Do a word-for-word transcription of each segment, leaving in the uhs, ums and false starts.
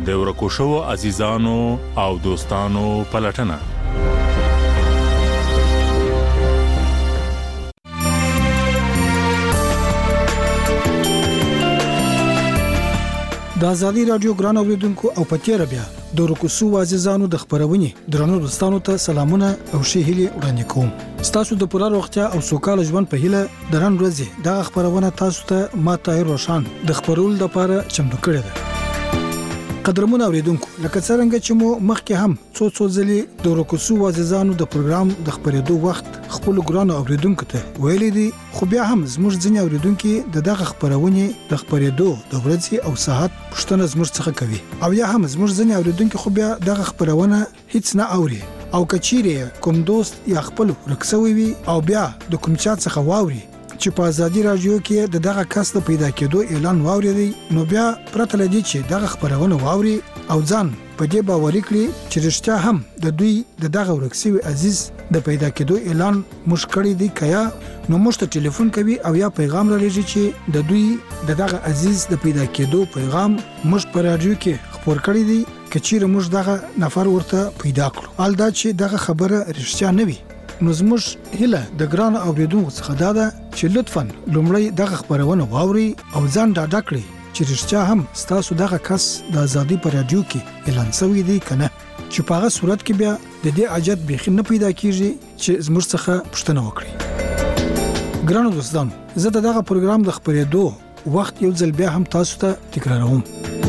د ورکو شوو عزیزانو او دوستانو پلټنه. د ازادي رادیو ګران اوریدونکو او پتیره بیا د ورکو شوو عزیزانو د خبرونې درنو دوستانو ته سلامونه او ښه هیلې وړاندې کوم. تاسو د پوره روغتیا او سوکاله ژوند په هیله د نن ورځې د خبرونه تاسو ته ما طاهر روشان د خبرول لپاره چمتو کړی دی. قدرمن اوریدونکو، لکه څنګه چې مو مخکې هم څو څو ځلې د ورکو شوو عزیزانو د پروګرام د خبرېدو وخت خپل ګران اوریدونکو ته ویلي دي، خو بیا هم زموږ ځینې اوریدونکو د دغه خبرونه د خبرېدو د ورځې او ساعت پوښتنه زموږ څخه کوي، او یا هم زموږ ځینې اوریدونکو خو بیا دغه خبرونه هیڅ نه اوري، او کچېره کوم دوست یا خپل ورکسوي وي او بیا د کوم چا څخه واوري چې په ازادي رادیو کې د دغه کس د پیدا کېدو اعلان واوري، نو بیا پرته لدی چې دغه خبرونه واوري او ځان په دې باور کړي چې رښتیا هم د دوی د دغه ورکسوي عزیز د پیدا کېدو اعلان مشکړی دی کیا، نو موږ ته ټلیفون کوي او یا پیغام را لېږي چې د دوی د دغه عزیز د پیدا کېدو پیغام موږ په رادیو کې خبر کړی دی، کچېره موږ دغه نفر ورته پیدا کړو. حال دا چې دغه خبره رښتیا نه وي، نو زموږ هیله د ګران اوریدونکو څخه دا ده چې لطفاً لومړی دغه خبرونه واوري او ځان ډاډه کړئ چې رښتیا هم ستاسو دغه کس د ازادي په رادیو کې اعلان شوی دی کنه، چې په هغه صورت کې بیا د دې اجازه بيخي نه پیدا کیږي چې زموږ څخه پوښتنه وکړي. ګران دوستان، زه دغه پروګرام د خبرېدو وخت یو ځل بیا هم تاسو ته تکراروم.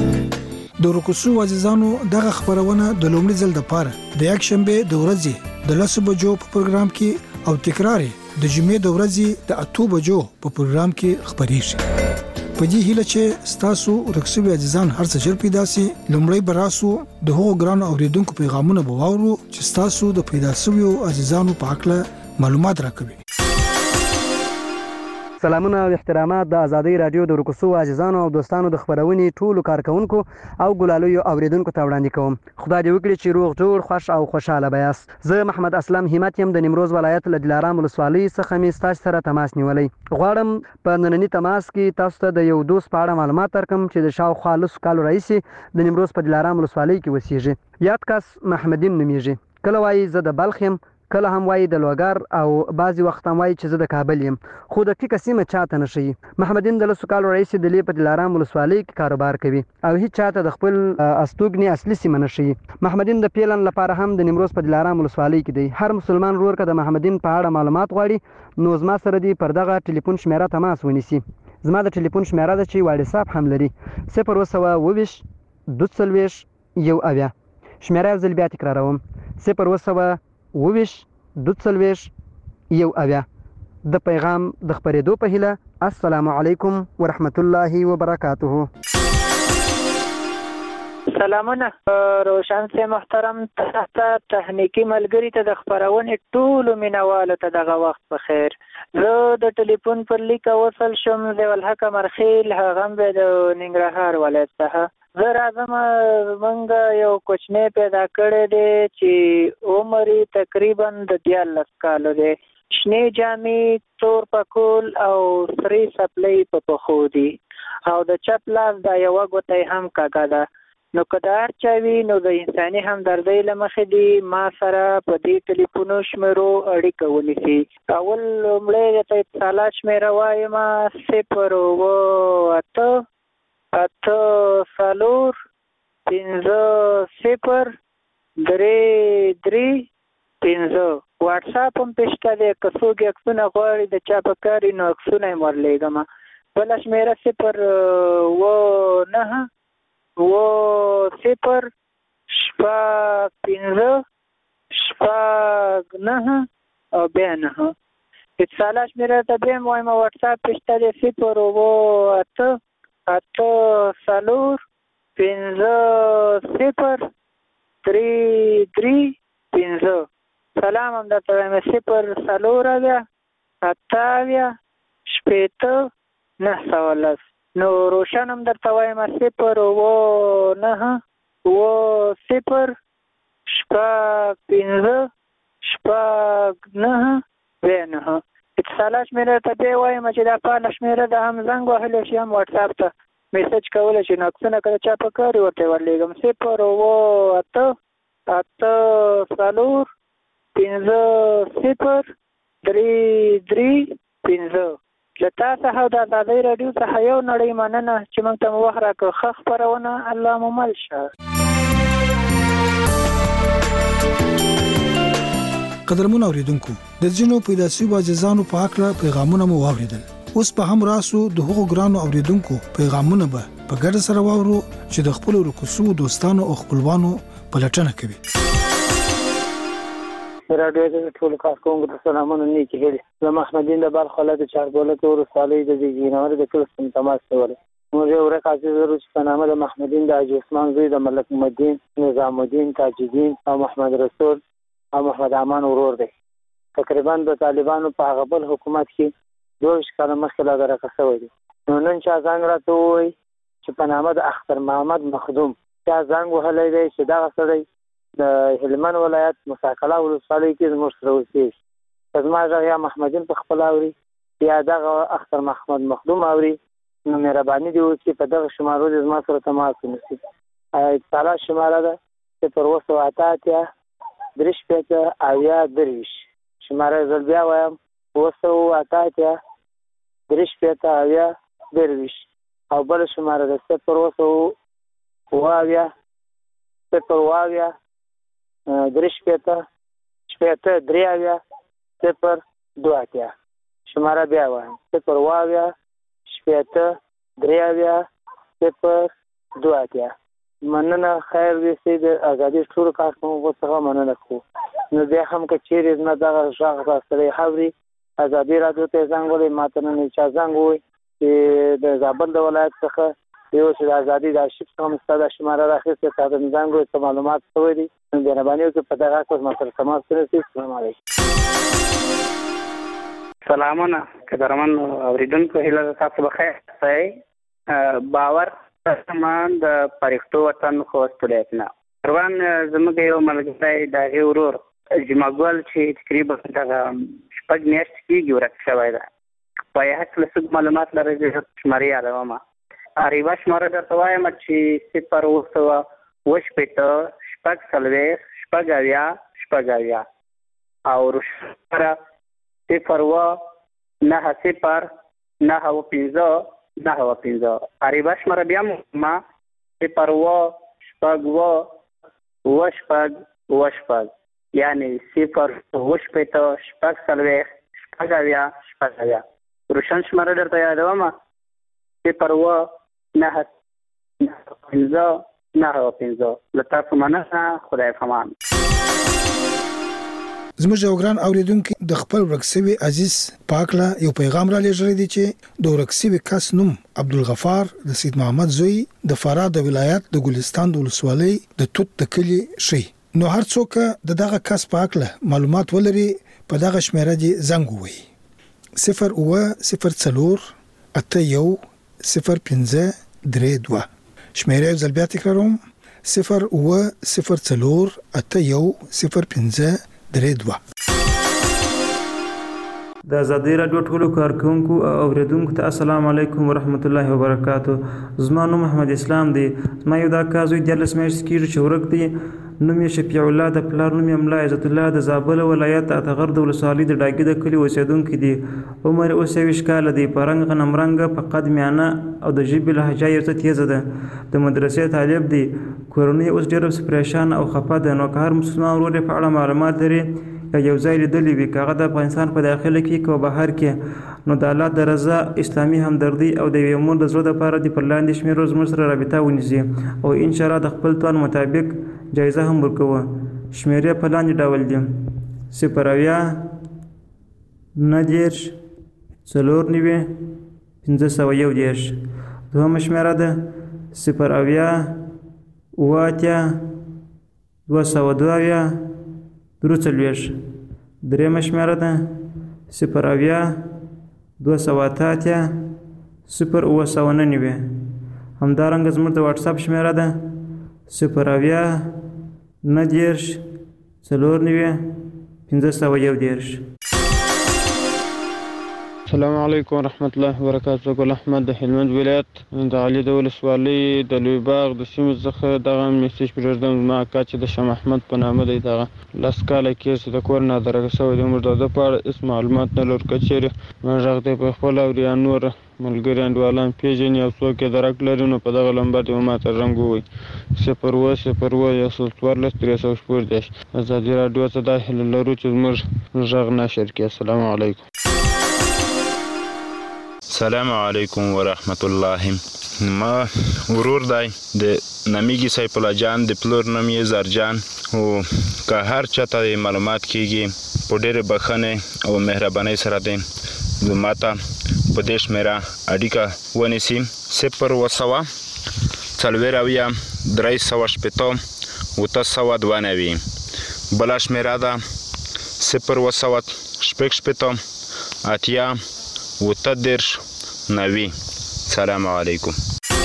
د ورکو شوو عزیزانو دغه خبرونه د لومړي ځل د پاره د یک شنبه د ورځې د لسو بجو په پروګرام کې او تکرار د جمعې د ورځې د اتو بجو په پروګرام کې خبرېږي. په دې هیله چې تاسو ورکو شوو عزیزان هر څه ژر پیدا سي، لومړی براسو د هغو ګران اوریدونکو پیغامونه بواورو چې تاسو د پیدا شوو عزیزانو په اړه معلومات راکوي. سلامونه او احترامات د ازادي رادیو د ورکو شوو عزیزانو او دوستانو د خبرونې ټولو کارکونکو او ګلالویو اوریدونکو ته وړاندې کوم. خدای دې وکړي چې روغ جوړ خوش او خوشاله بیاست. زه محمد اسلم همت يم د نیمروز ولایت له دلارام ولسوالۍ څخه مې ستاسو سره تماس نیولای. غواړم په نننی تماس کې تاسو ته د یو دوست په اړه معلومات درکم چې د شاوخوا لسو کالو راهیسې د نیمروز په دلارام ولسوالۍ کې اوسېږي. یاد کس محمدین نومیږي. کله وایي زه د بلخ یم، کله هم وایي د لوګر، او بعضی وخت هم وایي چې زه د کابل یم، خو د ټیکه سیمه چاته نه ښیي. محمدین د لسو کالو راهیسې د لې په دلارام ولسوالۍ کې کاروبار کوي او هیڅ چاته د خپل استوګنې اصلي سیمه نه ښیي. محمدین د پیلن لپاره هم د نیمروز په دلارام ولسوالۍ کې دی. هر مسلمان ورور که د محمدین په اړه معلومات غواړي نو زما سره دی پر دغه ټلیفون شمیره تماس ونیسي. زما د ټلیفون شمیره ده چې واتساپ هم لري، صفر اووه سوه اوويشت دوه څلوېښت یو اویا. شمیره یو ځل بیا تکراروم، صفر اووه سوه اوويشت دوه څلوېښت یو اویا. د پیغام د خبرېدو په هیله، السلام علیکم ورحمت الله وبرکاته. سلامونه روشن سي محترم ته تخنیکی ملګری ته د خبرونې ټولو مینوالو ته دغه وخت په خیر. زه د ټلیفون پر لیکه وصل شم د الحق مرخیل هغم به د ننګرهار ولایت څخه. زه راځم، موږ یو کوچنی پیدا کړی دی چې عمر تقریبا د دیارلس کالو دی. شنې جامې، تور پکول او سرې سپلۍ په پښو دي او د چپ لاس دا یوه ګوته هم کږه ده. نو که د هر چا وي نو د انساني همدردۍ له مخې دي ما سره په دې ټلیفونو شمیرو اړیکه ونیسي. اول لومړی درته اتصالات شمیره وایم، صفر اووه اته اته څلور پنځه صفر درې درې پنځه. واټساپ هم پې شته دی، که څوک عکسونه غواړي د چا په کار وي نو عکسونه یې ورلیږم. بله شمیره صفر اووه نهه اووه صفر شپږ پنځه شپږ نهه او بیا نهه. اتصالات شمیره ته بیا هم وایم، واټساپ پې شته دی، صفر اووه اته اته څلور پنځه صفر درې درې پنځه. سلام هم درته وایم، صفر څلور اویا اته اویا شپېته نهه سوه لس. نو روشن هم درته وایم، صفر اووه نهه اووه صفر شپږ پنځه شپږ نهه بیا نهه. اتصالات شمیره ته بیا وایم چې دا فعاله شمیره ده، هم زنګ وهلی شي هم واټساپ ته میسج کولی چې نقصونه کله چا په کار ورته ورلیږم صفر اوه اته اته څلور پنځه صفر درې درې پنځه. له تا څخه د ازادۍ راډیو څخه یو نړۍ مننه چې موږ ته مو وخت راکړ. ښه خپرونه الله مو مل شه. قدرمن اوریدونکو د ځینو پیدا شویو عزیزانو په حق پیغامونه مو واوریدل. اوس په هم راسو د هغو ګرانو اوریدونکو پیغامونه به په ګډه سره واورو چې د خپل ورکوسو دوستانو او خپلوانو پلټنه کوي. راډیو د ټول کارکونکو ته سلامونه نیکی هیلې. زه محمدین د بلخ ولایت چاربولک ولسوالۍ د زیږینور د کلي څخه تماس کوم. موږ یو ورک عزیز ورو چې په نامه د محمدین د حاجي عثمان زوی د ملک محمدین نظام الدین تاج الدین او محمد رسول او محمد امان ورور دی. تقریبا د طالبانو په هغه بل حکومت کې دوه کاله مخکې لا درکه شوی دی. نو نن چا زنګ راته ووایي چې په نامه د اختر محمد مخدوم چا زنګ وهلی دی چې دغه سړی د هلمند ولایت مساکله ولسوالۍ کې زموږ سره اوسېږي. که زما غږ یا محمدین په خپله اوري یا دغه اختر محمد مخدوم اوري نو مهرباني دې وکړي په دغه شمارو دې زما سره تماس ونیسي. اتصالات شماره ده صفر اوه سوه اته اتیا درې شپېته اویا درویشت. شماره یې زه بیا وایم اوه سوه اته اتیا درې شپېته اویا درویشت. او بله شماره ده صفر اوه سوه اوه اویا صفر اوه اویا درې شپېته شپېته درې اویا صفر دوه اتیا. شماره بیا وایم صفر اوه اویا شپېته درې اویا صفر دوه اتیا. مننه. خیر دې سي د ازادي ټولو کارکونکو څخه مننه کوو. نو بیا هم که چیرې زما دغه غږ تاسو سره اوري ازادي راډیو ته زنګ ووهئ. ما ته نن چا زنګ ووایي چې د زابل د ولایت څخه یو چې د ازادي د آرشیف څخه مو ستا دا شماره راخیستې تا ته مې زنګ ووایي څه معلومات شوی دي. نو مهرباني وکړئ په دغه حق ما سره تماس ونیسئ. السلام علیکم. سلامونه قدرمن اوریدونکو، هیله ده تاسو بخیر اوسئ. باور سامان د پرښتو وطن خوست ولایت نه روان زموږ یو ملګری د هغې ورور جمعګل چې تقریبا دغه شپږ میاشتې کېږي ورک شوی ده. په یې هکله څه معلومات لرئ؟ زه شمارې یادومه. یوه شماره درته وایم چې صفر اوه سوه اوه شپېته شپږ څلوېښت شپږ اویا شپږ اویا او روشماره صفر اوه نهه صفر نهه اوه پنځه نهه اوه پنځه. یوه شماره بیا ما صفر اوه شپږ اوه اوه شپږ اوه شپږ یعنې صفر اوه شپېته شپږ څلوېښت شپږ اویا شپږ اویا. روشن شماره درته یادومه صفر اوه نهه پنځه نهه اوه پنځه. له تاسو مننه. خدای پامان. زموږ یو ګران اوریدونکي د خپل ورک شوي عزیز پاکله یو پیغام را لېږلی دی چې د ورک شوي کس نوم عبدالغفار د سید محمد زوی د فراه د ولایت د ګلستان د ولسوالۍ د توت د کلي شي. نو هر څوک د دغه کس پاکله معلومات ولري په دغه شمیره دې زنګ ووهي صفر اوه صفر څلور اته یو صفر پنځه درې دوه. شمیره یو ځل بیا تکراروم صفر اوه صفر څلور اته یو صفر پنځه درې دوه. د ازادي راډیو ټولو کارکونکو او اوریدونکو ته السلام علیکم ورحمت الله وبرکاتو. زما نوم محمد اسلام دی. زما یو دا کار زوی دیارلس میاشتې کېږي چې ورک دی. نوم یې شفیع الله د پلار نوم یې ملا عزت الله د زابل ولایت اتغر د ولسوالۍ د ډاګي د کلي اوسېدونکی دی. عمر یې اوس یویشت کاله دی. په رنګ غنم رنګه په قد میانه او د ژبې لهجه یې څه تیزه ده. د مدرسې طالب دی. کورنۍ اوس ډېره پریشان او خفه ده. نو که هر مسلمان ورور یې په اړه معلومات لري یا یو ځای لیدلی وي که هغه د افغانستان په داخله کې که بهر کې نو د الله د رضا اسلامي همدردي او د یوې مور د زړه دپاره دې پر لاندې شمېرو زموږ سره رابطه ونیسي او انشاءالله د خپل توان مطابق جایزه هم ورکوه. شمېرې په لاندې ډول دي: صفر اویا نهه دېرش څلور نوي پنځه سوه یو دېرش. دوهمه شمېره ده صفر اویا اوه اتیا دوه سوه دوه اویا درې څلوېښت. درېیمه شمېره ده صفر اویا دوه سوه اته اتیا صفر اوه سوه نهه نوي. همدارنګه زموږ د واټساپ شمېره ده صفر اویا نهه دېرش څلور نوي پنځه سوه یو دېرش. السلام علیکم ورحمت الله وبرکاته. ګل احمد د هلمند ولایت د علي د ولسوالۍ د لوی باغ د سیمې څخه دغه میسج پرېږدم. زما اکا چې د شاه محمد په نامه دی، دغه لس کاله کېږي چې د کور نه درګه شوی دی. موږ د ده په اړه هېڅ معلومات نه لرو. که چېرې موږ غږ دی په خپل او یا نور ملګري انډیوالان پېژني او څوک یې درک لري نو په دغه لمبر دې ماته رنګ ووایي صفر اووه صفر اووه یو سل څوارلس درې سوه شپږدېرش. ازادي راډیو ته دا هیله لرو چې زموږ غږ نشر کړي. السلام علیکم. السلام علیکم ورحمت الله. ما ورور دی د نامیږي سیف الله جان، د پلور نوم یې زرجان. او که هر چاته معلومات کیږي په ډېرې بښنې او مهربانۍ سره دی ماته په دې شمېره اړیکه ونیسي. صفر اووه سوه څلوېښت اویا درې سوه شپېته اوته سوه دوه نوي. بله شمېره ده صفر اووه سوه شپږ شپېته اتیا اوته دېرش نوي. سلام علیکم.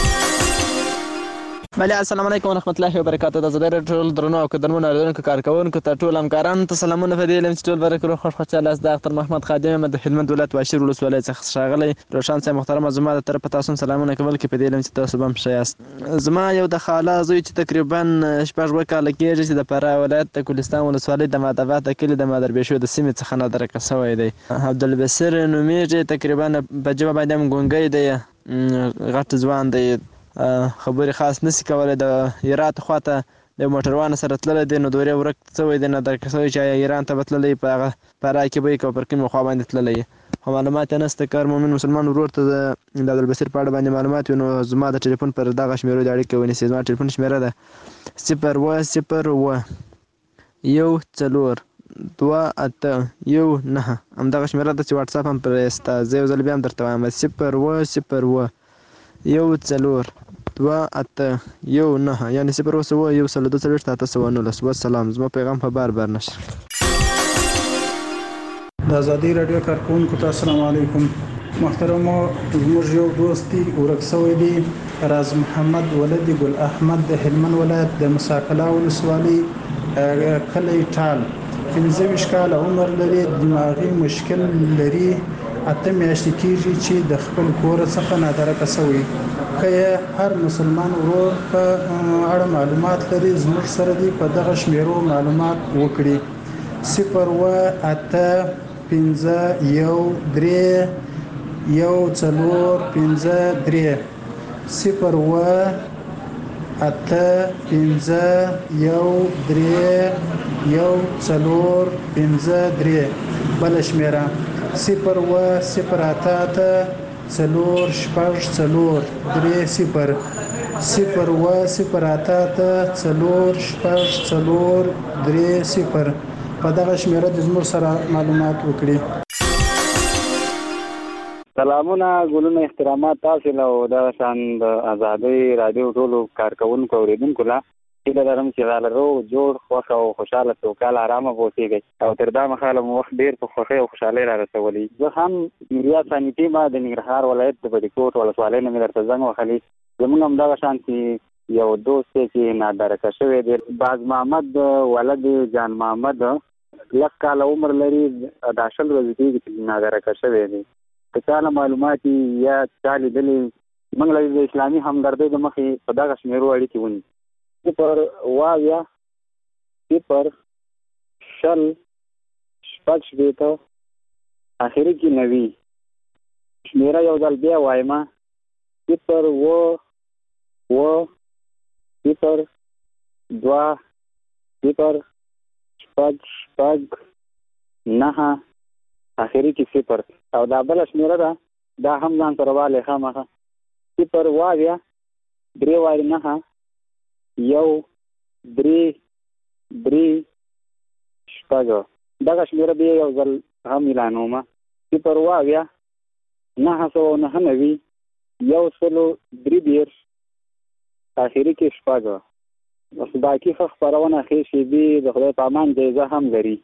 بله السلام علیکم ورحمت الله وبرکاته. د ازادۍ راډیو ټول درنو او قدرمنو اورېدونکو کارکوونکو ته ټول همکارانو ته سلامونه. په دې علم چې ټول برکې روغ خوش خوشحاله یاست. د اختر محمد خادم یم د هلمند ولایت واشیر ولسوالۍ څخه ښاغلی روشن صاحب محترمه، زما د طرفه تاسو هم سلامونه کول کې په دې علم چې تاسو به هم ښه یاست. زما یو د خاله زوی چې تقریبا شپږ اووه کاله کېږي چې د فراه ولایت د ګلستان ولسوالۍ د مادبات د کلي د مادربېشو د سیمې څخه نادرکه شوی دی. عبدالبصیر نومیږي، تقریبا په ژبه باندې هم ګونګی دی، غټ ځوان دی، خبرې خاص نشي کولی. د هرات خواته د موټروان سره تللی دی نو دورې ورک شوی دی، نادرکه شوی چې آیا ایران ته به تللی په هغه فراه کې به یې که پر کومې خوا باندې تللی خو معلومات یې نشته. که هر مؤمن مسلمان ورور ته د عبدالبصیر په اړه باندې معلومات وي نو زما د ټلیفون پر دغه شمېرو د اړیکې ونیسي. زما ټلیفون شمېره ده صفر اووه صفر اووه یو څلور دوه اته یو نهه. همدغه شمېره ده چې واټساپ هم پرې سته. زه یو ځل بیا هم درته وایم صفر اووه صفر اووه یو څلور دوه اته یو نهه، یعنې صفر اووه سوه یو سل دوه څلوېښت اته سوه نولس. وسلام. زما پیغام په بار بار نشر. د ازادۍ راډیو کارکوونکو ته السلام علیکم. محترمو، زموږ یو دوست دی ورک شوی دی، راز محمد ولد ګل احمد د هلمند ولایت د مساکلا ولسوالۍ کلی ټال. پنځه ویشت کاله عمر لري، دماغي مشکل لري، اته میاشتې کېږي چې د خپل کور څخه نادرکه شوی. که یې هر مسلمان ورور په اړه معلومات لري زموږ سره دی په دغه شمېرو معلومات وکړي. صفر اووه اته پنځه یو درې یو څلور پنځه درې. صفر اووه اته پنځه یو درې یو څلور پنځه درې. بله شمېره صفر اووه صفر اته اته څلور شپږ څلور درې صفر. صفر اووه صفر اته اته څلور شپږ څلور درې صفر. په دغه شمېره د زموږ سره معلومات وکړي. سلامونه، ګلونه، احترامات تاسو له او دغه شان د ازادۍ راډیو ټولو کارکوونکو اورېدونکو له هیله لرم چې غاله روغ جوړ خوښ او خوشحاله سوکاله ارامه به اوسېږئ او تر دا مهاله مو وخت ډېر په خوښۍ او خوشحالۍ را رسولی. زه هم نوریا ثاني ما د ننګرهار ولایت د بډیکوټ ولسوالۍ نه مې درته زنګ وهلی. زموږ هم دغه شان چې یو دوست دی چې نادرکه شوی دی، باز محمد ولد جان محمد، لس کاله عمر لري، دا شل ورځې کېږي چې نادرکه شوی دی. که چا له معلومات یا چا لیدلي موږ له د اسلامي همدردۍ د مخې په دغه شمېرو اړیکې ونیسو. صفر اووه اویا صفر شل شپږ شپېته اخري کې نوي. شمېره یو ځل بیا وایم صفر اووه اووه صفر دوه صفر شپږ شپږ نهه اخري کې صفر. او دا بله شمېره ده دا هم ځان سره والی خامخا صفر اووه اویا درې وارې نهه یو درې درې شپږ. دغه شمېره بیا یو ځل هم اعلانومه صفر اووه اویا نهه سوه نهه نوي یو سلو درې دېرش اخري کې شپږ. بس باقي ښه خپرونه ښې شېبې د خدای په امان جایزه هم لري.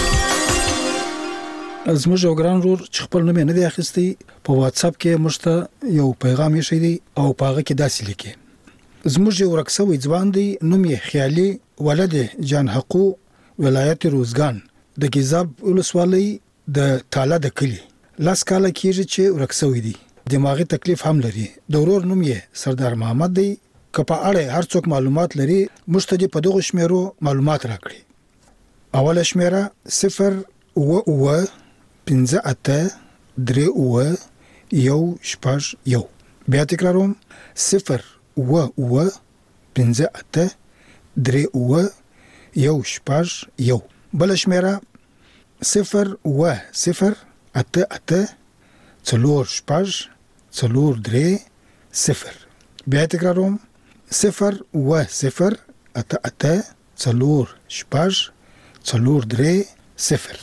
زموږ یو ګران ورور چې خپل نوم یې نه دی اخیستی په واتساپ کې موږ ته یو پیغام ایښی دی او په هغه کې داسې لیکي: زموږ یو ورک شوی ځوان دی، نوم یې خیالي ولد جان حقو، ولایت روزګان د ګیزاب ولسوالۍ د تاله د کلي. لاس کاله کېږي چې ورک شوی دی. دماغي تکلیف هم لري. د ورور نوم یې سردار محمد دی. که په اړه هر څوک معلومات لري مشتدي په دغه شمیرو معلومات راکړي. اوله شمیره صفر اوه اوه پنځه اته درې اوه یو شپږ یو. بیا تکراروم صفر اوه اوه پنځه اته درې اوه یو شپږ یو. بل شمیره صفر اوه صفر اته اته څلور شپږ څلور درې صفر. بیا تکراروم صفر اوه صفر اته اته څلور شپږ څلور درې صفر.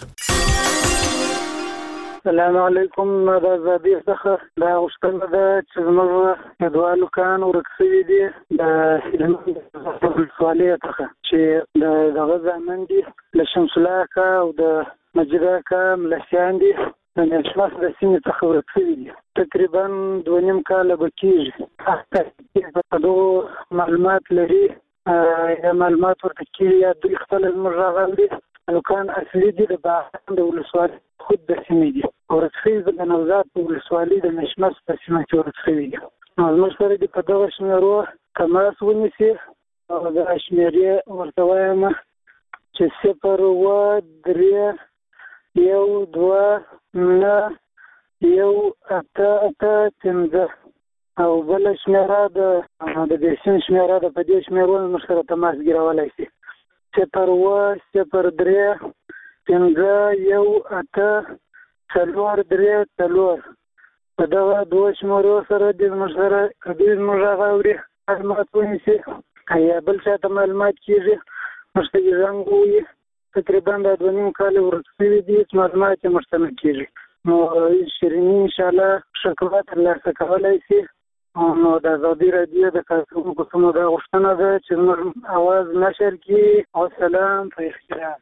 السلام علیکم. د ازادي څخه دا غوښتنه ده چې زموږ دوه هلکان ورک شوي دي د هلمند ولسوالۍ څخه چې د دغه زامن دي له شمس الله اکا او د مجید اکا ملسیان دي د نشماس د سیمې څخه ورک شوي دي. تقریبا دوه نیم کاله به کېږي. په دغو معلومات لري یا معلومات ورته کېږي یا دوی خپله زموږ راغلي دي. هلکان اصلي دي د باغان د ولسوالۍ خود د سیمې دي. ورک شوي د نوزاد په ولسوالۍ د مشمس په سیمه کې ورک شوي دي. نو زموږ سره دې په دغه شمېرو تماس ونیسي او دا شمېرې ورته وایم چې صفر اوه درې یو دوه نه یو اته اته پنځه. او بله شمېره د دې سیمې شمېره ده. په دې شمېرو زموږ سره تماس ګیرولای شي. صفر اوه صفر درې پنځه یو اته څلور درې څلور. په دغه دوه شمېرو سره دې زموږ سره که دوی زموږ هغه اوري معلومات ونیسي یا بل چا ته معلومات کېږي موږ ته یې زنګ ووایي. تقریبا دا دوه نیم کاله ورک شوي دي چې معلومات یې موږ ته نه کېږي. نو شیریني انشاءالله ښه ترلاسه کولی شي. نو د ازادي راډیو د کارکوونکو څخه دا غوښتنه ده چې زموږ اواز نشر کړي. وسلام په احترام.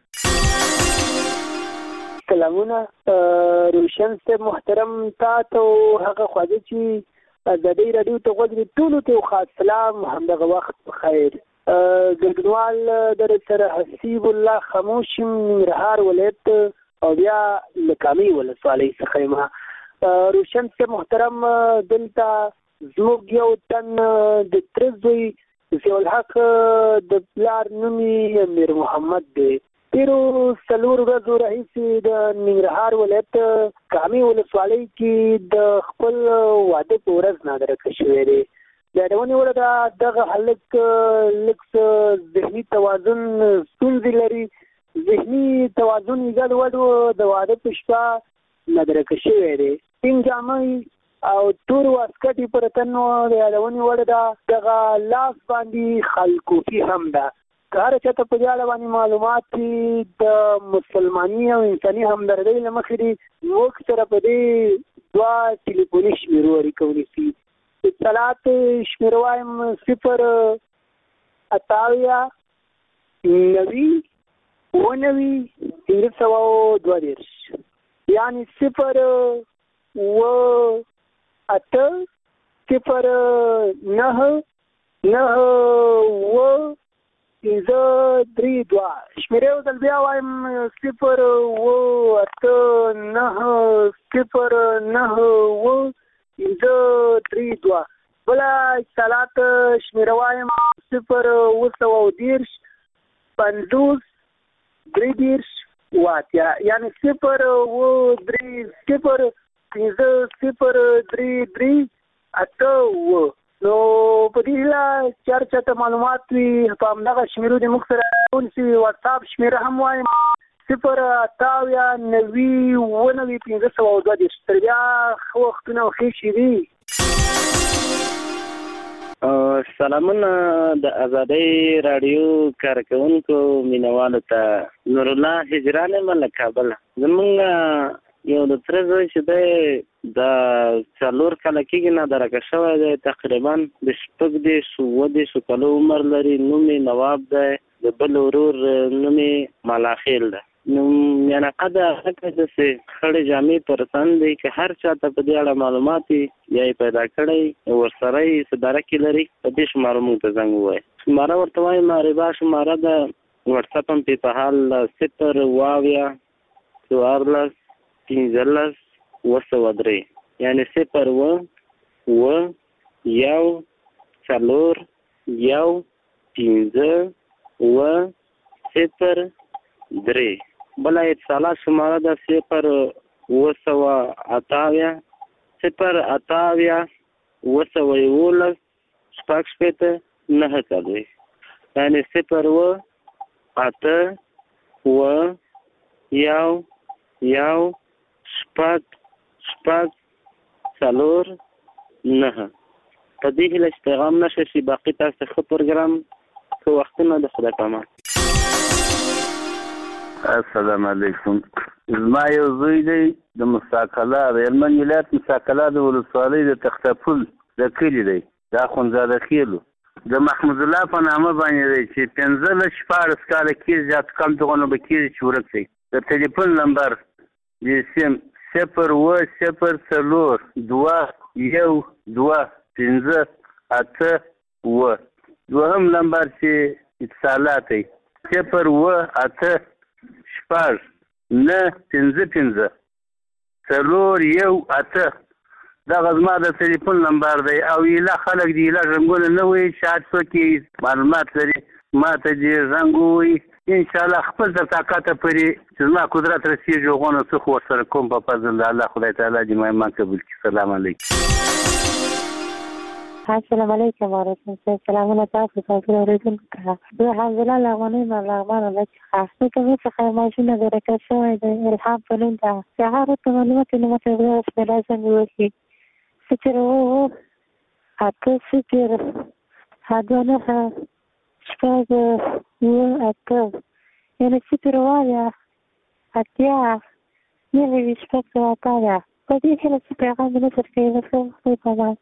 سلامونه روشن صاحب محترم، تا ته هغه خواږه چې ازادي راډیو ته غوږ دي ټولو ته خاص سلام همدغه وخت بخیر. ګډونوال در سره حسیب الله خاموش ننګرهار ولایت او بیا له کامې ولسوالۍ څخه یم. روشن صاحب محترم دلته زموږ یو تن د تره زوی ضیاءالحق د پلار نوم یې امیر محمد دی. تېرو څلورو ورځو راهیسې د ننګرهار ولایت کامې ولسوالۍ کې د خپل واده په ورځ نادرکه شوی دی. د یادونې وړ ده دغه هلک لږ څه ذهني توازن ستونزې لري. ذهني توازن یې ګډوډ و. د واده په شپه نادرکه شوی دی. سپین جامې او تور واسکټ یې پر تن و. د یادونې وړ ده دغه لاس باندې خلکوفي هم ده. که هر چاته په دې اړه باندې معلومات دي د مسلماني او انساني همدردۍ له مخې دي موږ سره په دې دوه ټلیفوني شمېرو اړیکه ونیسي. اطلاعات شمېره وایم صفر اته اویا نوي اووه نوي پنځه سوه دوه دېرش. یعنې صفر اووه اته صفر نهه نهه اووه پنځه درې دوه. شمېرې یو ځل بیا وایم صفر اووه اته نهه صفر نهه اووه پنځه درې دوه. بله اتصالات شمېره وایم صفر اووه سوه او دېرش پنځوس درې دېرش اووه اتیا. یعنې صفر اووه درې صفر پنځه صفر درې درې اته اووه. نو په دې هیله چې هر چاته معلومات وي په همدغه شمېرو دې موږ سره ونیسي. واتساپ شمېره هم وایم صفر اته اویا نوي اووه نوي پنځه سوه او دوه دېرش. تر بیا ښه وختونه او ښې شېبې. سلامونه د ازادۍ راډیو کارکوونکو مینوالو ته. نورالله هجران یم له کابله. زمونږ یو د تره زوی چې دی د څلور کاله کېږي نادرکه شوی دی. تقریبا د شپږ دېرش اووه دېرشو کالو عمر لري. نوم یې نواب دی. د بل ورور نوم یې ملاخیل دی. نو میانقه د هغه داسې خړې جامې پر تن دی. که هر چا ته په دې اړه معلومات وي یا یې پیدا کړی ورسره یې څه درکې لري په دې شماره موږ ته زنګ ووایي. شماره ورته وایم معربه شماره ده. وټساپ هم پې په حال صفر اوه اویا څوارلس پنځلس اوه سوه درې یعنې صفر اوه اوه یو څلور یو پنځه اوه صفر درې. بله اتصالات شماره ده صفر اوه سوه اته اویا صفر اته اویا اوه سوه یولس شپږ شپېته نهه څلوېښت یعنې صفر اوه اته اوه یو یو شپږ شپږ څلور نهه. په دې هیله چې پیغام نشه شي باقي تاسو ته ښه پروګرام ښه وختونه د خدای په امان. السلام علیکم. زما یو زوی دی د مستقلا د هلمند ولایت مستقلا د ولسوالۍ د تختپل د کلي دی د اخندزاده خیلو د محمود الله په نامه باندې دی چې پنځلس شپاړس کاله کېږي زیات کم دغونه به کېږي چې ورک دی. د تلیفون نمبر د سیم صفر اوه صفر څلور دوه یو دوه پنځه اته اوه. دوهم نمبر چې اتصالات دی صفر اوه اته شپږ نه پنځه پنځه څلور یو اته. دغه زما د تلیفون نمبر دی او ایله خلک د ایله رنګونه نه وایي چې هر څوک یې معلومات لري ما ته دې رنګ ووایي انشاءالله خپل تر طاقته پورې چې زما قدرت رسېږي هغونه څه خو ورسره کوم په فضل د الله خدای تعالی دې ما ایمان قبول کړي. سلام علیکم. السلام علیکم ورحمۃ الله. سلامونه تاسو ته اورېدونکو ته. زه حمزله لغمنۍ یم لغمان ولایت څخه. د کومې څخه ماشینه برکت شوی دی الهام په نوم ده. چې هغه ورته معلومات یې نه ماته بسم الله څنګه وشي صفر اوه اته صفر دوه نهه شپږ اوه اته یعنې صفر اوه اتیا نهه ویشت شپږ سوه اته اویا. په دې هیله چې پیغام مې نشر کوي بس خدای په امان.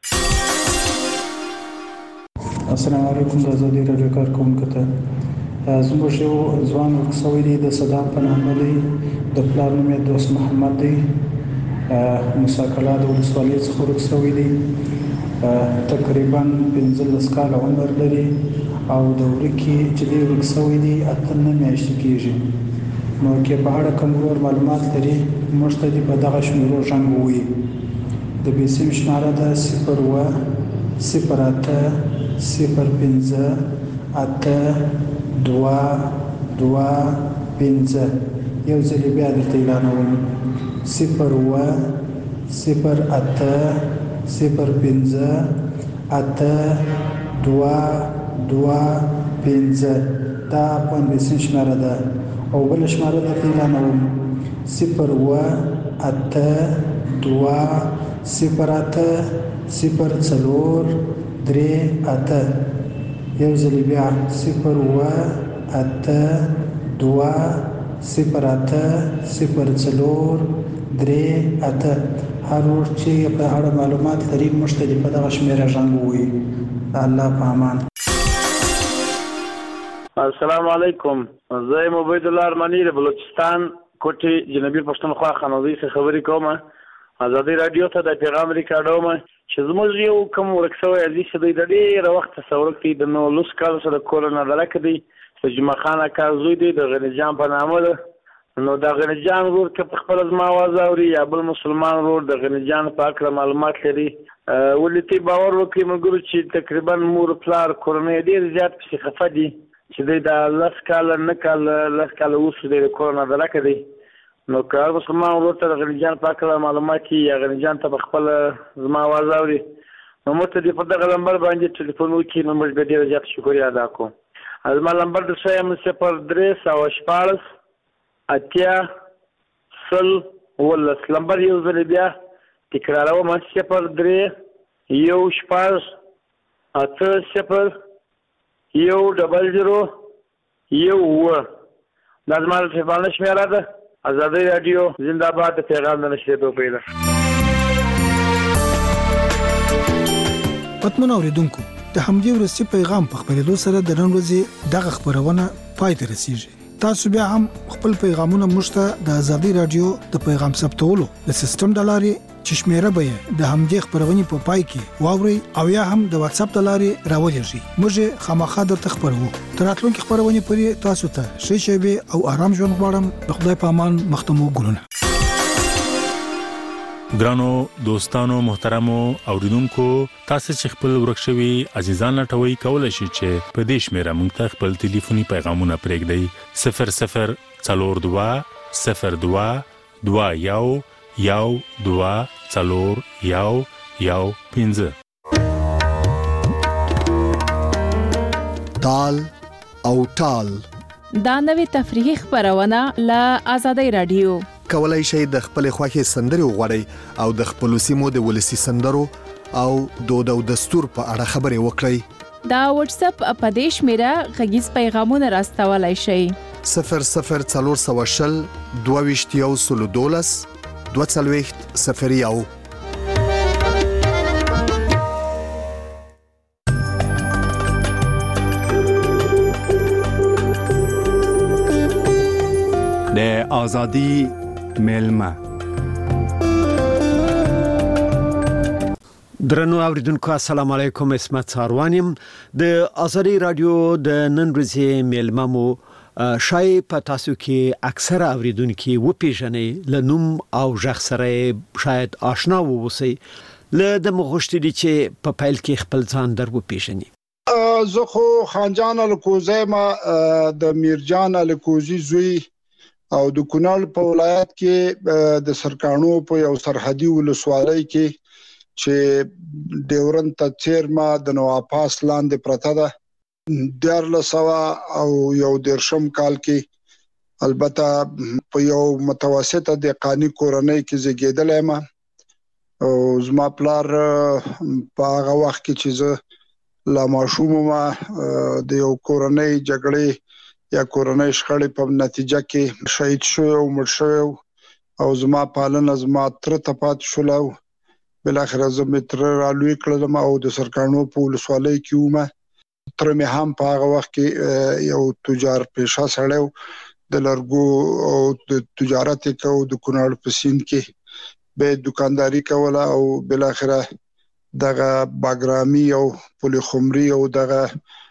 السلام علیکم. د ازادي راډیو کارکوونکو ته زموږ یو ځوان ورک شوی دی د صدام په نامه دی د پلار نوم یې دوست محمد دی مساکلا د ولسوالۍ څخه ورک شوی دی تقریبا پنځلس کاله عمر لري او د ورکې چې دی ورک شوی دی اته نه میاشتې کېږي. نو کې په اړه کوم نور معلومات لري موږ ته دې په دغه شمیرو زنګ ووایي. د بیسیم شماره ده صفر اوه صفر اته صفر پنځه اته دوه دوه پنځه. یو ځل بیا درته اعلانوم صفر اوه صفر اته صفر پنځه اته دوه دوه پنځه. دا پنځه شماره ده او بل شماره درته اعلانوم صفر اوه اته دوه صفر اته صفر څلور درې اته. یو ځل بیا صفر اوه اته دوه صفر اته صفر څلور درې اته. هر ورځ چې په اړه معلومات لري موږ ته په دغه شمیره زنګ ووایي. د الله په امان. السلام علیکم. زه یم عبید الله ارماني د بلوچستان کوټې جنوبي پښتونخوا خانوزۍ څخه خبرې کوم. ازادي راډیو ته د پیغام ریکارډوم چې زموږ یو کوم ورک شوی عزیز چې دی د ډېره وخته څخه ورک دی د نولس کالو سره د کور نه ډلک دی د جمعه خان اکا زوی دی د غني جان په نامه ده. نو د غني جان ورور که په خپله زما اواز اوري یا بل مسلمان ورور د غني جان په هکله معلومات لري ولې تی باور وکړي ملګرو چې تقریبا مور پلار کورنۍ ډېر زیات پسې خفه دي چې دی د لس کاله نه کاله لس کاله وروسته دی د کور نه ډلکه دی. نو که هر مسلمان ورور ته د غني جان په هکله معلومات وي یا غني جان ته په خپله زما اواز اوري نو موږ ته دې په دغه نمبر باندې ټلیفون وکړي نو موږ به ډېره زیاته شکریا ادا کوو. زما نمبر د ښیم صفر درې سوه شپاړس اتیا سل اوولس. نمبر یو ځل بیا تکراروم صفر درې یو شپږ اته صفر یو ډبل زیرو یو اووه. دا زما د ټلیفون شمېره ده. ازادي راډیو زنده باد. د پیغام د نشریدو پیله. پتمن اوریدونکو د همدې ورسې پیغام په خبرېدو سره د نن ورځې دغه خبرونه پای ته رسیږي. تاسو بیا هم خپل پیغامونه موږ ته د ازادي راډیو د پیغام ثبتولو د سیستم د لارې چې شمیره به د همدې خبرونې په پای کې واوري او یا هم د واتس اپ د لارې راولېږي. موږ خامخا درته خبرو. تر راتلونکي خبرونې پورې تاسو ته ښه شېبې او آرام ژوند غواړم. د خدای په امان. مختمو ګلونه. ګرانو دوستانو محترمو اوریدونکو تاسو چې خپل ورکشوي عزیزان لټوي کولای شئ چې په دې شمیره موږ ته خپل ټلیفوني پیغامونه پرېږدئ صفر صفر څلور دوه صفر دوه دوه یو یو دوه څلور یو یو پنځه. تال او ټال دا نوې تفریحي خبرونه له آزادۍ رادیو. کولای شئ د خپل خوښي سندري وغوړئ او د خپل سیمو د ولسی سندرو او دود او دستور په اړه خبرې وکړئ. دا واتس اپ اپدیش میرا غږیز پیغامونه راستولای شئ. صفر صفر څلور سوه شل دوه ویشت یو سلو دولس دوه څلوېښت صفر یو. د ازادي میلمه. درنو اوریدونکو السلام علیکم. اسمت ساروانیم د ازادي رادیو د نن ورځې میلمه مو شای په تاسو کې اکثر اوریدونکو و پیژنې لنوم او ژغ سره شاید آشنا ووسی ل د مغشتلی چې په پیل کې خپل ځان در و پیژنې. زه خو خانجان الکوزی ما د میرجان الکوزی زوی او د کونړ په ولایت کې د سرکانو په یو سرحدي ولسوالۍ کې چې ډیورن تچیر ما د نواپاس لاندې پرته ده دیارلس سوه او یو دیرشم کال کې البته په یو متوسطه دهقاني کورنۍ کې زیږیدلی یم او زما پلار په هغه وخت کې چې زه لا ماشوم وم د یو کورنۍ جګړې یا کورنۍ شخړې په نتیجه کې شهید شوی او مړ شوی او زما پالنه زما تره ته پاتې شوله او بالاخره زه مې تره رالوی کړلم او د سرکانو په ولسوالۍ کې وم. تره مې هم په هغه وخت کې یو تجار پیشه سړی و د لرګو او د تجارت یې کوو د کونړ په سیند کې به دکانداري کوله او بالاخره دغه باګرامي او پل خمري او دغه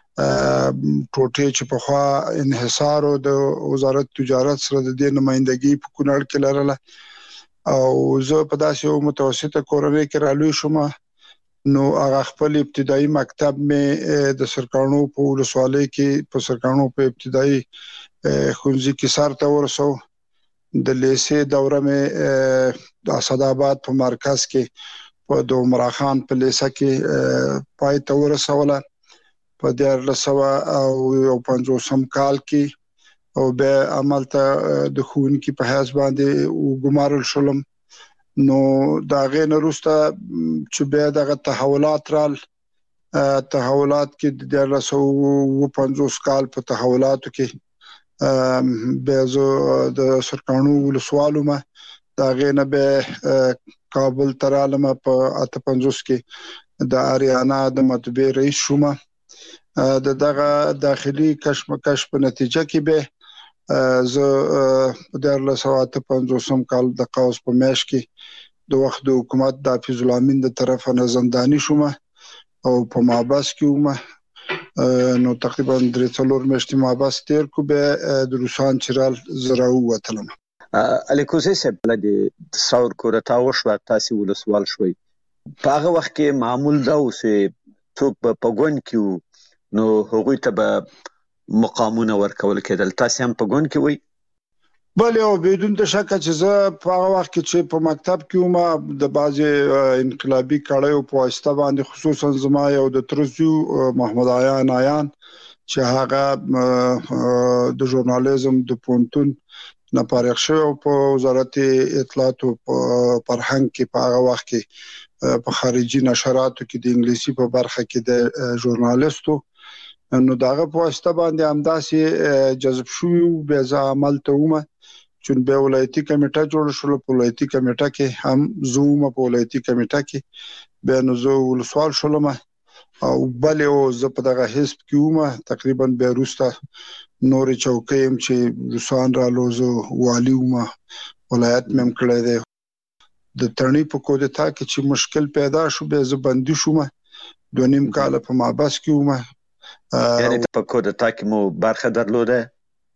ټوټې چې په خوا انحصار او د وزارت تجارت سره د دې نمائندګي په کونړ کې لرله او زه په داسې یو متوسطه کورنۍ کې رالوی شوم. نو هغه خپل ابتدایي مکتب مې د سرکانو په ولسوالۍ کې په سرکانو په ابتدایي ښوونځي کې سر ته ورسو. د لیسې دوره مې د اسداباد په مرکز کې په د عمرا خان په لیسه کې پای ته ورسوله په دیارلس سوه او یو پنځوسم کال کې او بیا عملته د ښوونکي په حیث باندې وګمارل شولم. نو د هغې نه وروسته چې بیا دغه تحولات رال تحولات کې د دیارلس سوه اوه پنځوس کال په تحولاتو کې بیا زه د سرکانو ولسوال وم. د هغې نه بیا کابل ته رالم په اته پنځوس کې د اریانا د مطبعې رئیس شوم. د دغه داخلي کشمکش په نتیجه کې به زه په دیارلس سوه اته پنځوسم کال د قوس په میاشت کې د وخت د حکومت د حفیظ الامین د طرفه نه زنداني شوم او په محبس کې وم. نو تقریبا درې څلور میاشتې محبس تیر کو به د روسان چرال زه راووتلم. الکوزی صاحب د ثور کورتا وشوه تاسې ولسوال شوئ. په هغه وخت کې معمول دا و چې څوک به په ګوند کې نو هغوی ته به مقامونه ورکول کېدل. تاسې هم په ګوند کې وئ؟ بله او بدون د شکه چې زه په هغه وخت کې چې په مکتب کې وم د بعضې انقلابي کړیو په واسطه باندې خصوصا زما یو د تره زوی محمد عیان عیان چې هغه د ژورنالیزم د پوهنتون نه فارغ شوی او په وزارت اطلاعات او فرهنګ کې په هغه وخت کې په خارجي نشراتو کې د انګلیسي په برخه کې د ژورنالیستو. نو دغه په واسطه باندې همداسې جذب شوی و. بیا زه عمل ته وم چون بیا ولایتي کمیټه جوړه شوله. په ولایتي کمیټه کې هم زه وم په ولایتي کمیټه کې. بیا نو زه ولسوال شولم او بلې او زه په دغه حزب کې وم. تقریبا بیا وروسته نورې چوکۍ هم چې روسان رالو زه والي وم ولایت مې هم کړی دی. د تڼۍ په کودتا کې چې مشکل پیدا شو بیا زه بندي شوم. دوه نیم کاله په محبس کې وم. یعنې په کودتا کې مو برخه درلوده؟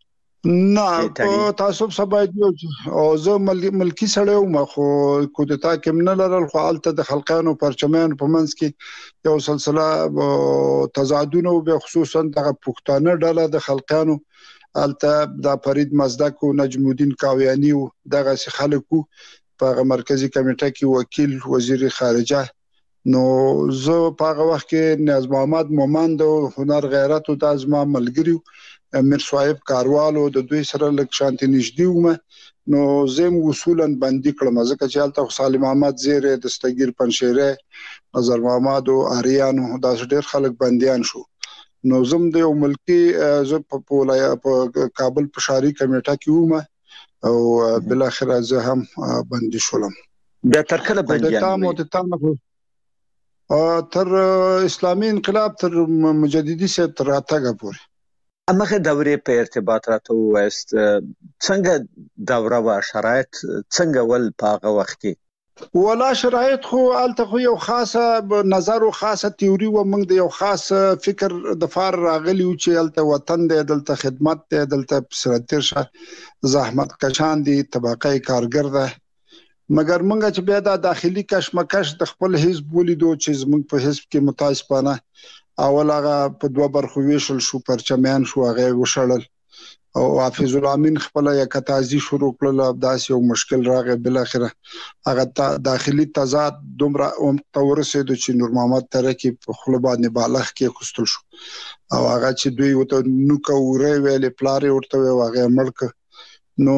نه په تعصب سبا دی او زه ملکی سره وم خو کودتا کوم نه لرل خو الته د خلقانو پرچمانو په منځ کې یو سلسله تضادونه او خصوصا د پښتانه ډله د خلقانو الته د فرید مزدک او نجم الدین کاویانی او دغه خلکو په مرکزی کمیټه کې وکیل وزیر خارجه نو زه په هغه وخت کې نیاز محمد مومند او هنر غیرت او د ازما ملګریو امیر صاحب کاروالو د دوی سره لک شانتي نږدې ومه نو زم اصولا باندې کړم ځکه چې حالت سالم احمد زیره دستگیر پنشيره نظر محمد او اریانو دا ډېر خلک بنديان شو نو زم د یو ملکی ز په ولای په کابل په شاري کمیټه کې ومه او بل اخر زه هم باندې شولم بیا تر کله باندې تر اسلامي انقلاب تر مجددي سره تر راتګه پورې امغه دورې په ارتباط راته وست څنګه دوره وا شرایط څنګه ول په هغه وخت کې ولا شرایط خو الته خو یو خاصه نظر او خاصه تیوري و موږ د یو خاص فکر د فار راغلی او چې الته وطن دی دلته خدمت دی دلته سرتیر شه زحمت کشان دي طبقه کارګر ده مګر موږ چې بیا د داخلي کشمکش د خپل حزب ولیدو چې موږ په حزب کې متاسفانه اول هغه په دوه برخو ویشل شو پرچمیان شو هغه وشړل او حافظ الامین خپل یک تازي شروع کړل داس یو مشکل راغی بل اخره هغه داخلي تضاد دومره هم تورسید چې نور محمد ترکی په خپل باندې بالغ کې خوستل شو او هغه چې دوی وته نو کوره ویلې پلاری ورته هغه ملک نو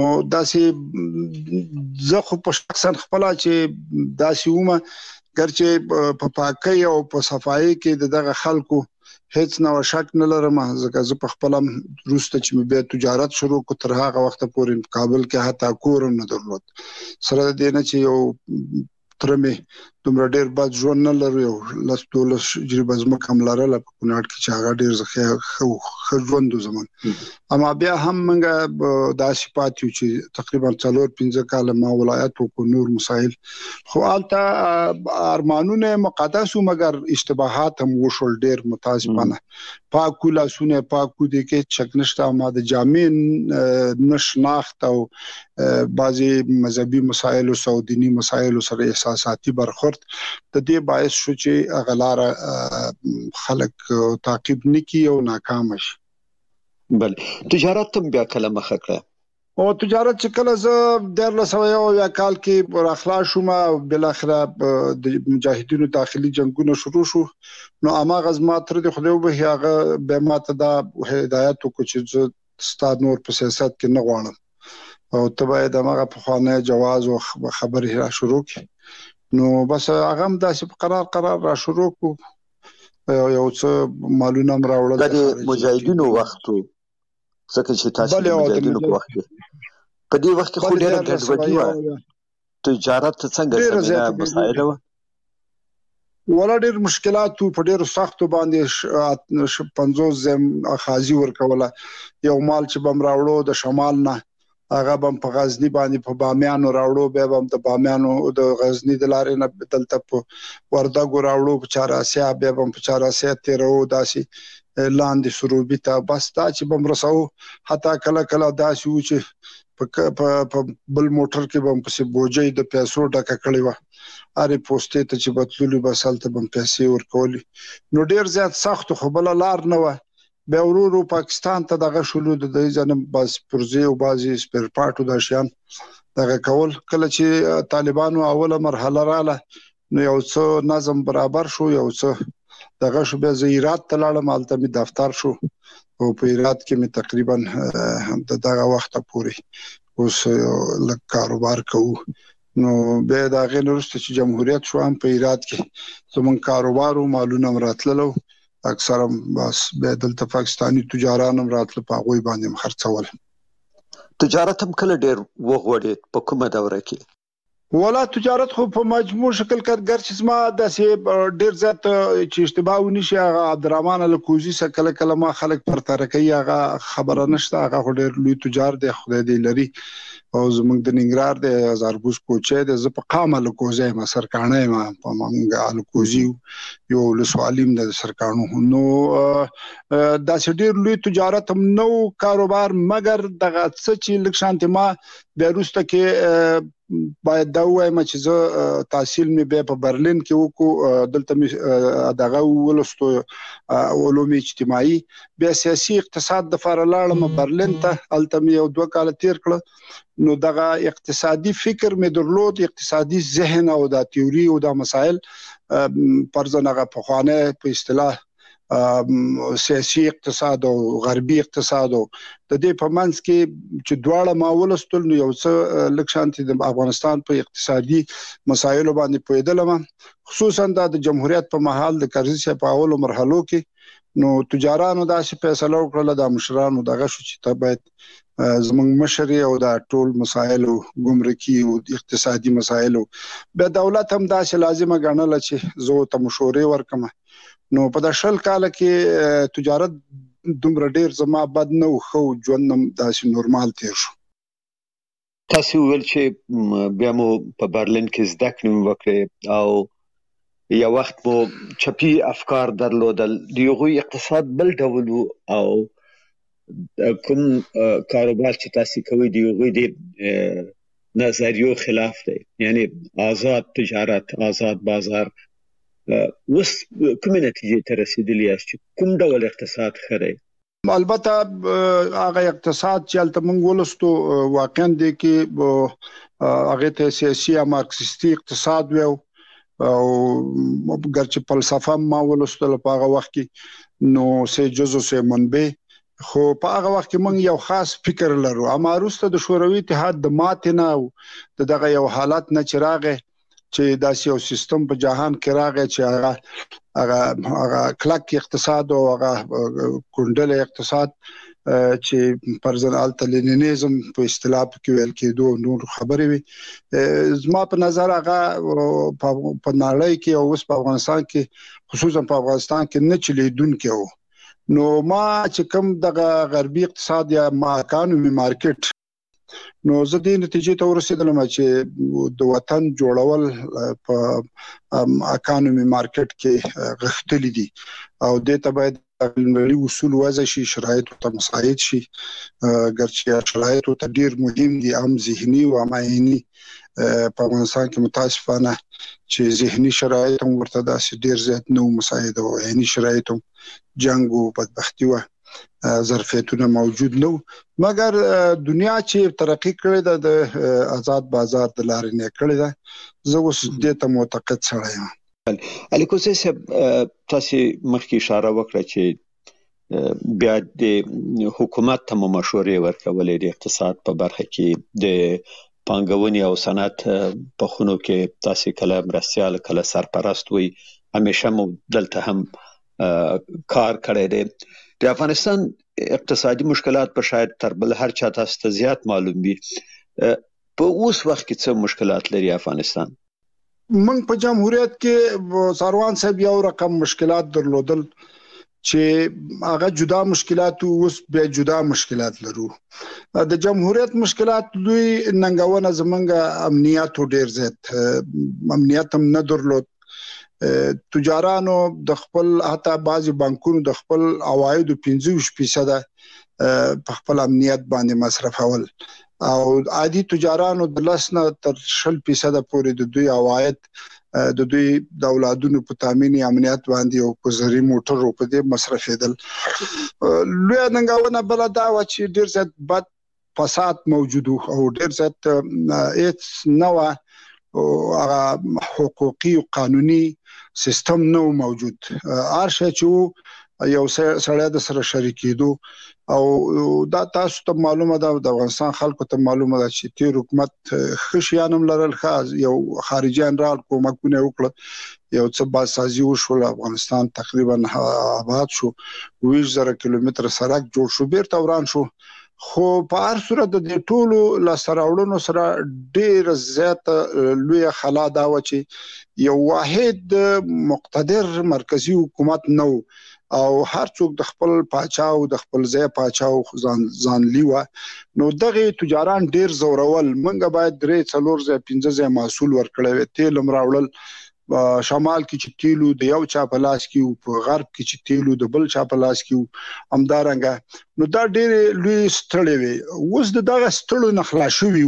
داسې زه خو په شخصا خپل چې داسې ومه ګرچې په پاکۍ او په صفایي کې دغه خلکو هیڅ نو شک نه لرم ځکه زه په خپل روسته چې مې به تجارت شروع کو تر هغه وخت پورې کابل کې حتی کور نه درلود سره دې نه چې یو ترمه دومره ډېر بد ژوند نه لرو یو لاس دولس جریبه زما کم لرله په کونړ کې چې هغه ډېر زخه خو ژوند زمون اما بیا هم موږ داسې پاتیو چې تقریبا څلور پنځه کاله ما ولایت او نور مسائل خو البته ارمانونه مقدس او مگر اشتباهات هم وشول ډېر متاسفانه پاکو لاسونه پاکو دي کې شک نشته ما د جامین نشناخت او بعضي مذهبي مسائل او سعودي مسائل سره احساساتي برخورد د دې باعث شو چې اغلار خلک تعقیب نکي او ناکام شي بل تجارت هم بیا کله مخه کړه او تجارت چې کله زه د لسوي او یا کال کې پر اخلاص شوم بل اخره د مجاهدینو داخلي جنگونه شروع شو نو اما غزما تر د خدای به هغه به ماته دا هدایت کو چې ستاد نور په سیاست کې نه غواړم او تبعه د هغه په خانه جواز او خبرې را شروع کړ نو بس هغه هم داسې قرار قرار را شروع کو یو څه معلومه راوړل د مجاهدینو وختو څنګه چې تاسو د مجاهدینو په وخت په دې وخت کې خو ډېر ګډوډي و تجارت څنګه زمينه مسایل و ولا ډېر مشکلات په ډېر سختو باندې پنځوس زم اخازي ورکوله یو مال چې بم راوړو د شمال نه هغه بم په غزنی باندې په بامیانو راوړو به بم د بامیانو د غزنی د لارې نه دلته په وردګو راوړو په چاراسیا به بم په چاراسیا تیرو داسي لاندې سروبي ته بس تا چې بم رسو حتی کله کله داسي و چې په بل موټر کې بم په بوجي د پیسو ډکه کړی و اره پوسټې ته چې بتلولي بسالته بم پیسې ورکولي نو ډیر زیات سخت خو بل لار نه و به ورورو پاکستان ته دغه شلو د ځنم بس پرزه او بازي سپیر پارټو د شیان دغه کول کله چې طالبانو اوله مرحله رااله نو یو څه نظم برابر شو یو څه دغه شو به زیرات تلاله مالته می دفتر شو او په ایرات کې می تقریبا دغه وخت پورې اوس لک کاروبار کوو نو به دا غیر ورسته چې جمهوریت شو هم په ایرات کې زمون کاروبار او مالونه راتللو اکثر بس به دلته پاکستانی تجاران هم راتل په غوي باندې خرڅول تجارت هم کله ډیر وغوړید په کومه دوره کې ولا تجارت خو په مجموع شکل کړګر چې زما د ډیر زیات چې اشتباه ونی شي هغه عبدالرحمن الکوزی سره کله کله ما خلک پر ترکي هغه خبره نشته هغه ډیر لوی تجار دی خدای دې لري او زمونږ د ننګرهار د هزارګوز کوچه د ز په قامه الکوزی ما سرکانه ما په مونږ الکوزی یو لسوالیم د سرکانو نو دا ډیر لوی تجارت هم نو کاروبار مګر دغه څه چې لکشانت ما بیروسته کې باید دا وایم چې زه تحصیل مې به په برلین کې وکړو دلته مې دغه ولستو علوم اجتماعي بیا سیاسي اقتصاد د فار لاړم برلین ته الته مې یو دوه کال تیر کړ نو دغه اقتصادي فکر مې درلود اقتصادي ذهن او د تیوري او د مسائل پرځنه په خوانه په اصطلاح سیاسي اقتصاد او غربي اقتصاد او د دې په منځ کې چې دواړه ماولستل نو یو څه لکشانتي د افغانستان په اقتصادي مسایلو باندې پوهیدلم خصوصا د جمهوریت په محل د کرزي په اولو مرحلو کې نو تجارانو داسې فیصله وکړه د مشرانو دغه شو چې ته باید زمونږ مشري او د ټول مسایل او ګمرکي او اقتصادي مسایل به دولت هم داسې لازمه ګڼله چې زه ته مشورې ورکم نو په د شل کال کې تجارت دومره ډیر زما بد نه خو ژوندم داسې نورمال تیر شو تاسو ویل چې بیا مو په برلین کې زده کړې وکړې او یو وخت مو چپی افکار درلودل دیغه اقتصاد بل ډول او کوم کاروبار چې تاسو کوي دیغه د نظریو خلاف دی یعنی آزاد تجارت آزاد بازار وس کومه نتیجه ته رسیدلی است کوم ډول اقتصاد خره البته هغه اقتصاد چې البته موږ ولستو واقعا دی کې هغه ته سیاسي او مارکسیستي اقتصاد وو او ګرچې فلسفه ما ولستو په هغه وخت کې نو سه جزء سه منبع خو په هغه وخت کې موږ یو خاص فکر لرو اما وروسته د شوروي اتحاد د ماتې نه دغه یو حالت نه چراغه چې داسې یو سیستم په جهان کې راغی چې هغه هغه هغه کلک اقتصاد او هغه کونډل اقتصاد چې پرځن الته لینینیزم په اصطلاح کې ویل کېدو نور خبرې وي زما په نظر هغه په نړۍ کې او اوس په افغانستان کې خصوصا په افغانستان کې نه چلیدونکي وو نو ما چې کوم دغه غربي اقتصاد یا ما اکانومي مارکیټ نو زه دې نتیجې ته ورسېدلم چې د وطن جوړول په اکانومي مارکیټ کې غښتلي دي او دې ته باید ملي اصول وضع شي شرایط ته مساعد شي ګرچې شرایط ته ډیر مهم دي هم ذهني او هم عیني په افغانستان کې متاسفانه چې ذهني شرایط هم ورته داسې ډیر زیات نو مساعد او عیني شرایط هم جنگ او بدبختی و ظرفیتونه موجود نو مګر دنیا چې ترقی کړې ده د آزاد بازار د لارې نه کړې ده زه اوس دې ته معتقد سره یم الیکوزي صاحب تاسو مخکې اشاره وکړه چې بیا د حکومت ته مشورې ورکولې د اقتصاد په برخه کې د پانګونې او صنعت په خونو کې تاسو کله مرستيال کله سرپرست وي همیشه مو دلته هم کار کړی دی د افغانستان اقتصادي مشکلات په شاید تر بل هر چا تاسو ته زیات معلوم وي په اوس وخت کې څه مشکلات لري افغانستان موږ په جمهوریت کې ساروان صاحب یو رقم مشکلات درلودل چې هغه جدا مشکلات اوس به جدا مشکلات لرو د جمهوریت مشکلات دوی ننګونه زمونږ امنیت ډیر زیات امنیت هم نه درلود تجارانو د خپل حتی بعضي بانکونو د خپل عواید پنځه فیصد په خپل امنیت باندې مصرفول او عادي تجارانو د لسنه تر شل فیصد پورې د دوی عواید د دوی د اولادونو په تامین امنیت باندې او په زری موټر په دې مصرفېدل لوی ننګونه بل دا و چې ډیر زیات بد فساد موجود او ډیر زیات هیڅ نوع او حقوقي او قانوني سیستم نو موجود ارشه چې یو سره د سره شریکېدو او دا تاسو ته معلومه ده د افغانستان خلکو ته معلومه ده چې تیر حکومت خشيانم لرل خاص یو خارجي انرال کومکونه وکړه یو څه باسازي وشول افغانستان تقریبا آباد شو ویش زره کیلومتر سړک جوړ شو بیرته وران شو خو په هر صورت د دې ټولو لاسراوړنو سره ډېر زیات لوی خلا دا و چې یو واحد مقتدر مرکزی حکومت نو او هر څوک د خپل پاچا او د خپل ځای پاچا او ځان ځانلی و نو دغه تجاران ډیر زورول منګه باید درې څلور ځای پنځه ځای محصول ورکړي تیل مراوړل شمال کې چې تیلو د یو چا په لاس کې او په غرب کې چې تیلو د بل چا په لاس کې همدارنګه نو دا ډیر لوی ستړي وي اوس دغه ستړو نه خلاص شوی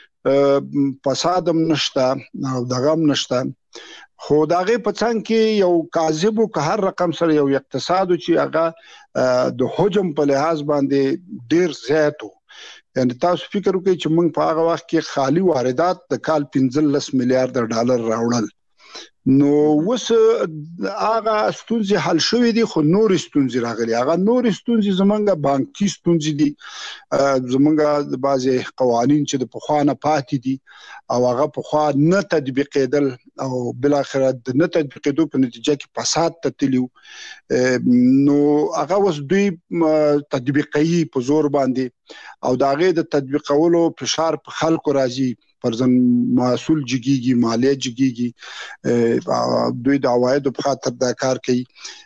فسادم نشته او دغه نشته خو داغه په څنګه کې یو کاذب او که هر رقم سره یو اقتصاد چې هغه د حجم په لحاظ باندې ډیر زیات وو یعنی تاسو فکر وکړئ چې موږ په هغه وخت کې خالي واردات د کال پنځلس میلیارډ ډالر راوړل نو وس هغه ستونزې حل شوې دي خو نور ستونزې راغلي هغه نور ستونزې زمونږه بانکي ستونزې دي زمونږه د بعضي قوانين چې د پخوانه پاتې دي او هغه پخوا نه تطبیقېدل او بل اخر د نه تطبیقېدو په نتیجه کې فساد تتلیو نو هغه وس دوی تطبیقي په زور باندې او داغه د تطبیقولو فشار په خلکو راځي پرځن محصول جګیږي مالیه جګیږي دوی د عوایدو په خاطر دا کار کوي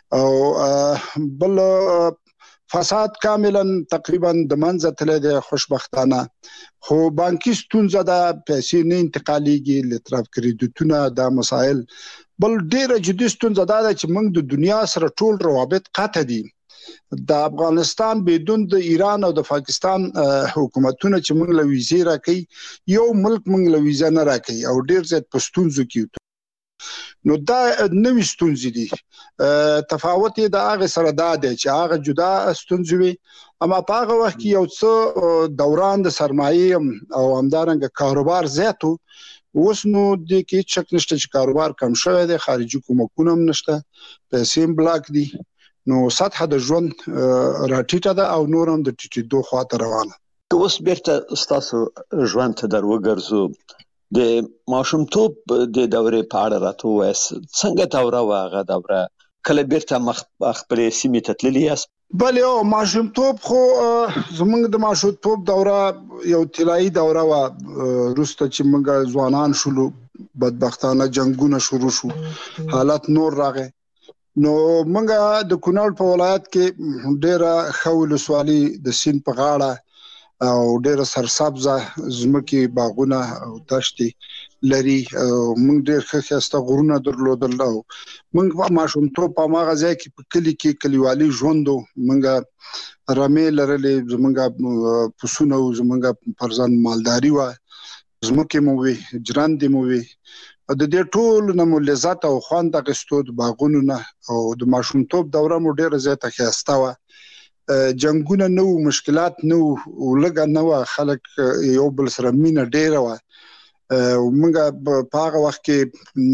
او بل فساد کاملا تقریبا د منځ ته له خوشبختانه خو بانکي ستونزه د پیسې نه انتقاليږي لطرف کریډټونه د مسائل بل ډیره جدي ستونزه ده چې موږ د دنیا سره ټول روابط قطع دي د افغانستان بدون د ایران او د پاکستان حکومتونه چې موږ له ویزې راکې یو ملک موږ له ویزه نه راکې او ډیر زیات پښتونځو کې نو دا نوې ستونزې دي تفاوت د هغه سره دا دی چې هغه جدا ستونزې وي اما په هغه وخت کې یو څه دوران د سرمایه او همدارنګه کاروبار زیاتو اوس نو د کې شک نشته چې کاروبار کم شوی دی خارجي کومکونه هم نشته پیسې بلاک دي نو سطح د ژوند راټیټه ده او نور هم د ټیټېدو خواته روانه اوس بیرته ستاسو ژوند ته در وګرځو د ماشومتوب د دورې په اړه راته ووایاست څنګه دوره وه هغه دوره کله بیرته خپلې سیمې ته تللي یاست بله او ماشومتوب خو زموږ د ماشومتوب دوره یو طلایي دوره وه وروسته چې موږ ځوانان شولو بدبختانه جنګونه شروع شو حالت نور راغی نو منګه د کونړ په ولایت کې ډیره خول سوالي د سین په غاړه او ډیره سرسبزه زمکي باغونه او دشتي لري موږ ډیر ښه غرونه درلودل او موږ په ماشومتوب په ماغه ځای کې په کلی کې کلیوالي ژوندو موږ رمې لرلې زمونږه پسونه او زمونږه پرځان مالداري و زمکه مو وي جراندې مو وي د دې ټول نمو لذت او خوند غستو د باغونو نه او د ماشومتوب دوره مو ډیره زیاته خسته و جنگونه نو مشکلات نو ولګا نو خلک یو بل سره مینه ډیره و او موږ په هغه وخت کې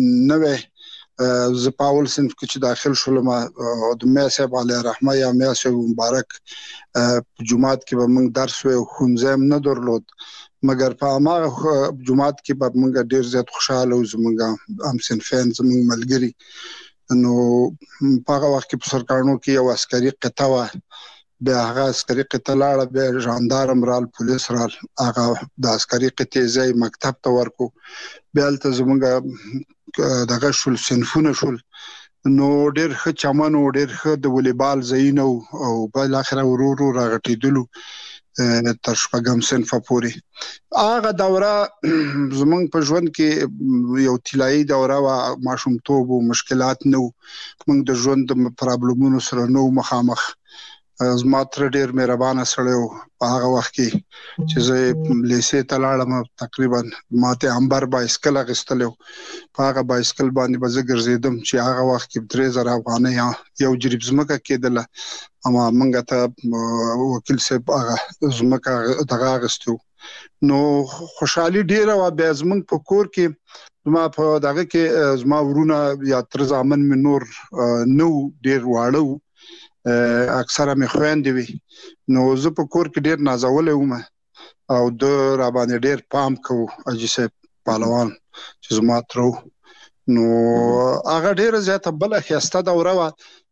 نوې ز پاول سنف کې چې داخل شولم او د مې صاحب علی رحمه یا مې صاحب مبارک په جمعات کې به موږ درس و خونځم نه درلود مګر په هغه جمعات کې به موږ ډیر زیات خوشاله او زموږ ام سنفین زموږ ملګری نو په هغه وخت کې په سرکارونو کې یو عسکري قطعه و به هغه عسکري قطعه لاړه به ژاندارم رال پولیس رال هغه د عسکري قطعه ځای مکتب ته ورکو به الته زموږ دغه شول صنفونه شول نو ډیر ښه چمن او ډیر ښه د والیبال ځایونه او بل اخر ورورو راغټیدلو تر شپږم صنف پورې هغه دوره زمونږ په ژوند کې یو طلایي دوره وا ماشومتوب او مشکلات نو موږ د ژوند د پرابلمونو سره نو مخامخ زما تر ډیر مهربانه سره په هغه وخت کې چې زه لیسې ته لاړم تقریبا ماته امبر بایسکل غستلو په هغه بایسکل باندې به زه ګرځېدم چې هغه وخت کې درې زره افغانۍ یو جریب زمکه کېدله اما منګه ته وکیل صاحب هغه زمکه دغه غستو نو خوشحالي ډیره و بیا زمونږ په کور کې زما په دغه کې زما ورونه یا تر ځامن مې نور نو ډیر واړو اکثره مې خويندې وي نو زه په کور کې ډیر نازولې وم او د را باندې ډیر پام کو اجي صاحب پهلوان چې زما ترو نو هغه ډیر زیاته بل خسته دوره و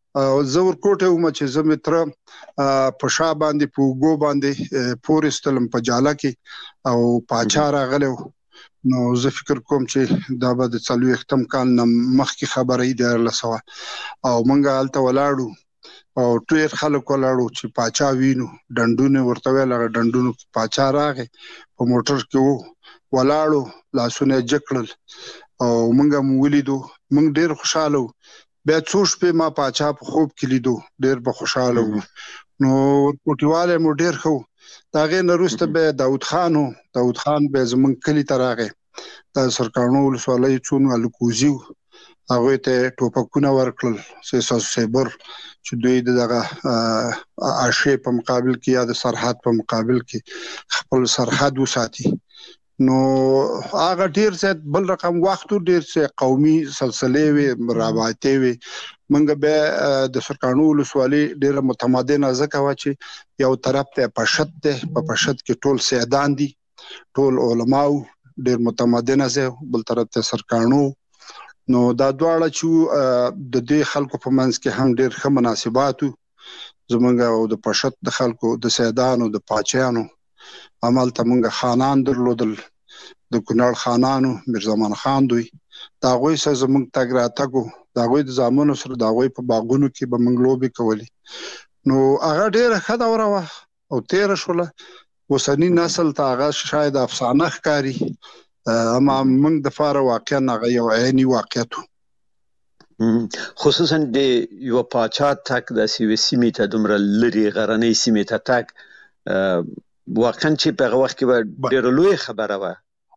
زه ورکوټه وم چې زه مې تر په شا باندې په وګو باندې پورستلم په جاله کې او پاچا راغلی نو زه فکر کوم چې دا به د څلوېښتم کال نه مخکې خبره وي دیارلس سوه او موږ هلته ولاړو او ډېر خلک ولاړو چې پاچا وینو ډنډونه ورته ویل هغه ډنډونو کې پاچا راغی په موټر کې و ولاړو لاسونه یې جګ کړل او موږ هم ولیدو موږ ډېر خوشحاله وو بیا څو شپې ما پاچا په خوب کې لیدو ډېر به خوشحاله وو نو ورکوټیوالی مو ډېر ښه و د هغې نه وروسته بیا داود خان و داود خان بیا زموږ کلي ته راغی د سرکاڼو ولسوالۍ څو الکوزي وو هغوی ته ټوپکونه ورکړل سیسا سیبر چې دوی د دغه عاشې په مقابل کې یا د سرحد په مقابل کې خپل سرحد وساتي نو هغه ډیر زیات بل رقم وخت ډیر څه قومي سلسلې وي رابطې وي منګه به د سرکاڼو ولسوالۍ ډیر متمدنه ځکه و چې یو طرف ته پښت ده په پښت کې ټول سیدان دي ټول علماو ډیر متمدنه ځای بل طرف ته سرکاڼو نو دا دواړه چې د دې خلکو په منځ کې هم ډیر ښه مناسبات زمونږ او د پښت د خلکو د سیدانو د پاچیانو عمل ته مونږ خانان درلودل د کونړ خانانو میرزمان خان دوی دا غوي سره زمونږ تګ راتګو دا غوي د زامنو سره دا غوي په باغونو کې به مونږ لوبي کولې نو هغه ډیره ښه دوره وه او تیره شوله اوسني نسل ته هغه شاید افسانه ښکاري اما موږ د فاره واقعا هغه یو عیني واقعیت خصوصا د یو پاچا تک د سیمې سیمې ته دومره لري غرنۍ سیمې ته تک واقعا چې په هغه وخت کې به ډېره لویه خبره وه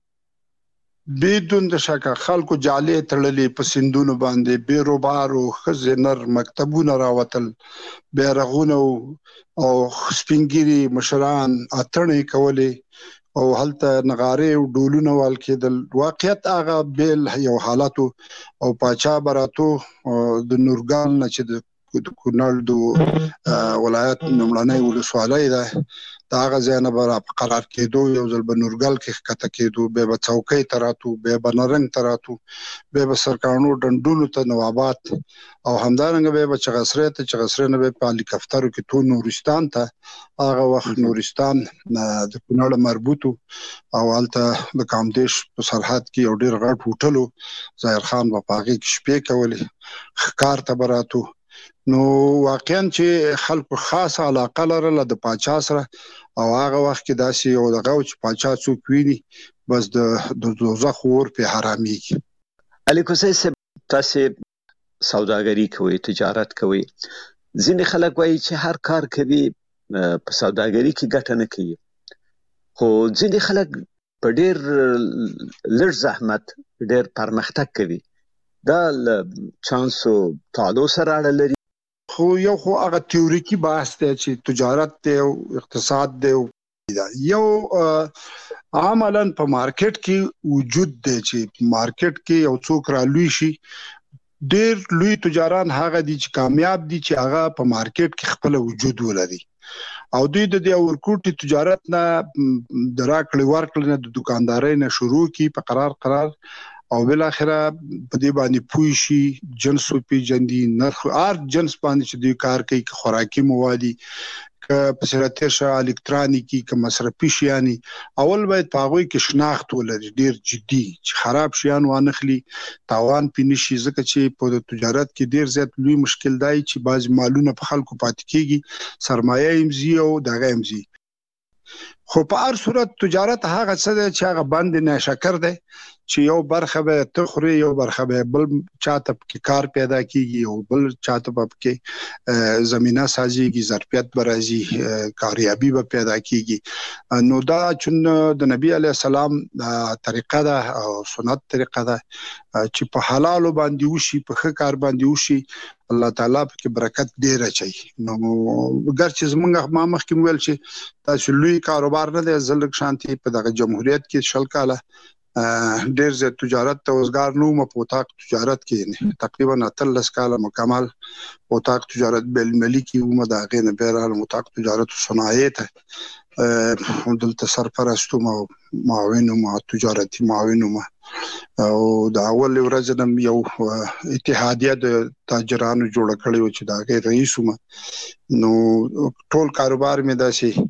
بدون د شکه خلکو جالې تړلې په سیندونو باندې بیروبارو ښځې نر مکتبونه راوتل بیرغونه او سپینګیري مشران اتڼې کولې او هلته نغارې او ډولونه وال کېدل واقعیت هغه بیل یو حالت او پاچا براتو د نورګال نه چې د کونړ د ولایت لومړنۍ ولسوالۍ ده د هغه ځای نه به راقرار کېدو یو ځل به نورګل کې ښکته کېدو بیا به څوکۍ ته راتو بیا به نرنګ ته راتو بیا به سرکاڼو ډنډونو ته نوابات او همدارنګه بیا به چغسرۍ ته چغسرۍ نه بیا په هلیکاپټرو کې تو نورستان ته هغه وخت نورستان د کونړ مربوط او هلته د کامدیش په سرحد کې یو ډېر غټ هوټل و ظاهر خان به په هغې کې شپې کولې ښکار ته به راتو نو واقعا چې خلکو خاصه علاقه لرله د پاچا سره او هغه وخت کې داسې یو دغه و چې پاچا څوک ویني بس د دوزخ اور پې حرامېږي علي کوسی صاحب تاسې سوداګري کوئ تجارت کوئ ځینې خلک وایي چې هر کار کوي په سوداګري کې ګټه نه کوي خو ځینې خلک په ډېر لږ زحمت ډېر پرمختګ کوي دا له چانسو تعالو سره اړه لري خو یو خو هغه تیوریکي بحث دی چې تجارت دی او اقتصاد دی یو عملاً په مارکیټ کې وجود دی چې مارکیټ کې یو څوک را لوی شي ډېر لوی تجاران هغه دي چې کامیاب دي چې هغه په مارکیټ کې خپل وجود ولري او دوی د دې ورکوټي تجارت نه د راکړې ورکړې نه د دکاندارۍ نه شروع کی په قرار قرار او بل اخره په دې باندې پوي شي جنس او پیجندي نرخ ار جنس باندې چې دوی کار کوي که خوراکي موادي که په سرته ش الکترونیکی که مصرفي شيانی اول باید په هغه کې شناخت ولري ډیر جدي چې خراب شيان وانخلي تاوان پینشي ځکه چې په تجارت کې ډیر زیات لوی مشکل دی چې بعض مالونه په خلکو پات کیږي سرمایه امزي او دغه امزي خو په هر صورت تجارت هغه څه دی چې هغه باندې نه شکر دی چې یو برخه به تخري یو برخه به بل چاته کې کار پیدا کیږي او بل چاته په کې زمينه سازيږي ظرفیت برازي کاریابي به پیدا کیږي نو دا چې د نبی عليه السلام طریقه ده او سنت طریقه ده چې په حلال باندې وشي په ښه کار باندې وشي الله تعالی په کې برکت ډیر اچي نو ګرچې زمونږ ما مخکې ویل چې تاسو لوی کاروبار نه دی زلک شانتي په دغه جمهوریت کې شل کاله ډیر زیات تجارت ته وزګار نو مو په اتاق تجارت کې تقریبا اتلس کاله مکمل اتاق تجارت بل ملي کې و د غینه بیرال اتاق تجارت صنایع ته دلته سرپرستو ما معاون او تجارتي معاون ما او د اول ورځ نن یو اتحادیه د تاجرانو جوړ کړی و چې دا غیر رئیس وم نو ټول کاروبار مې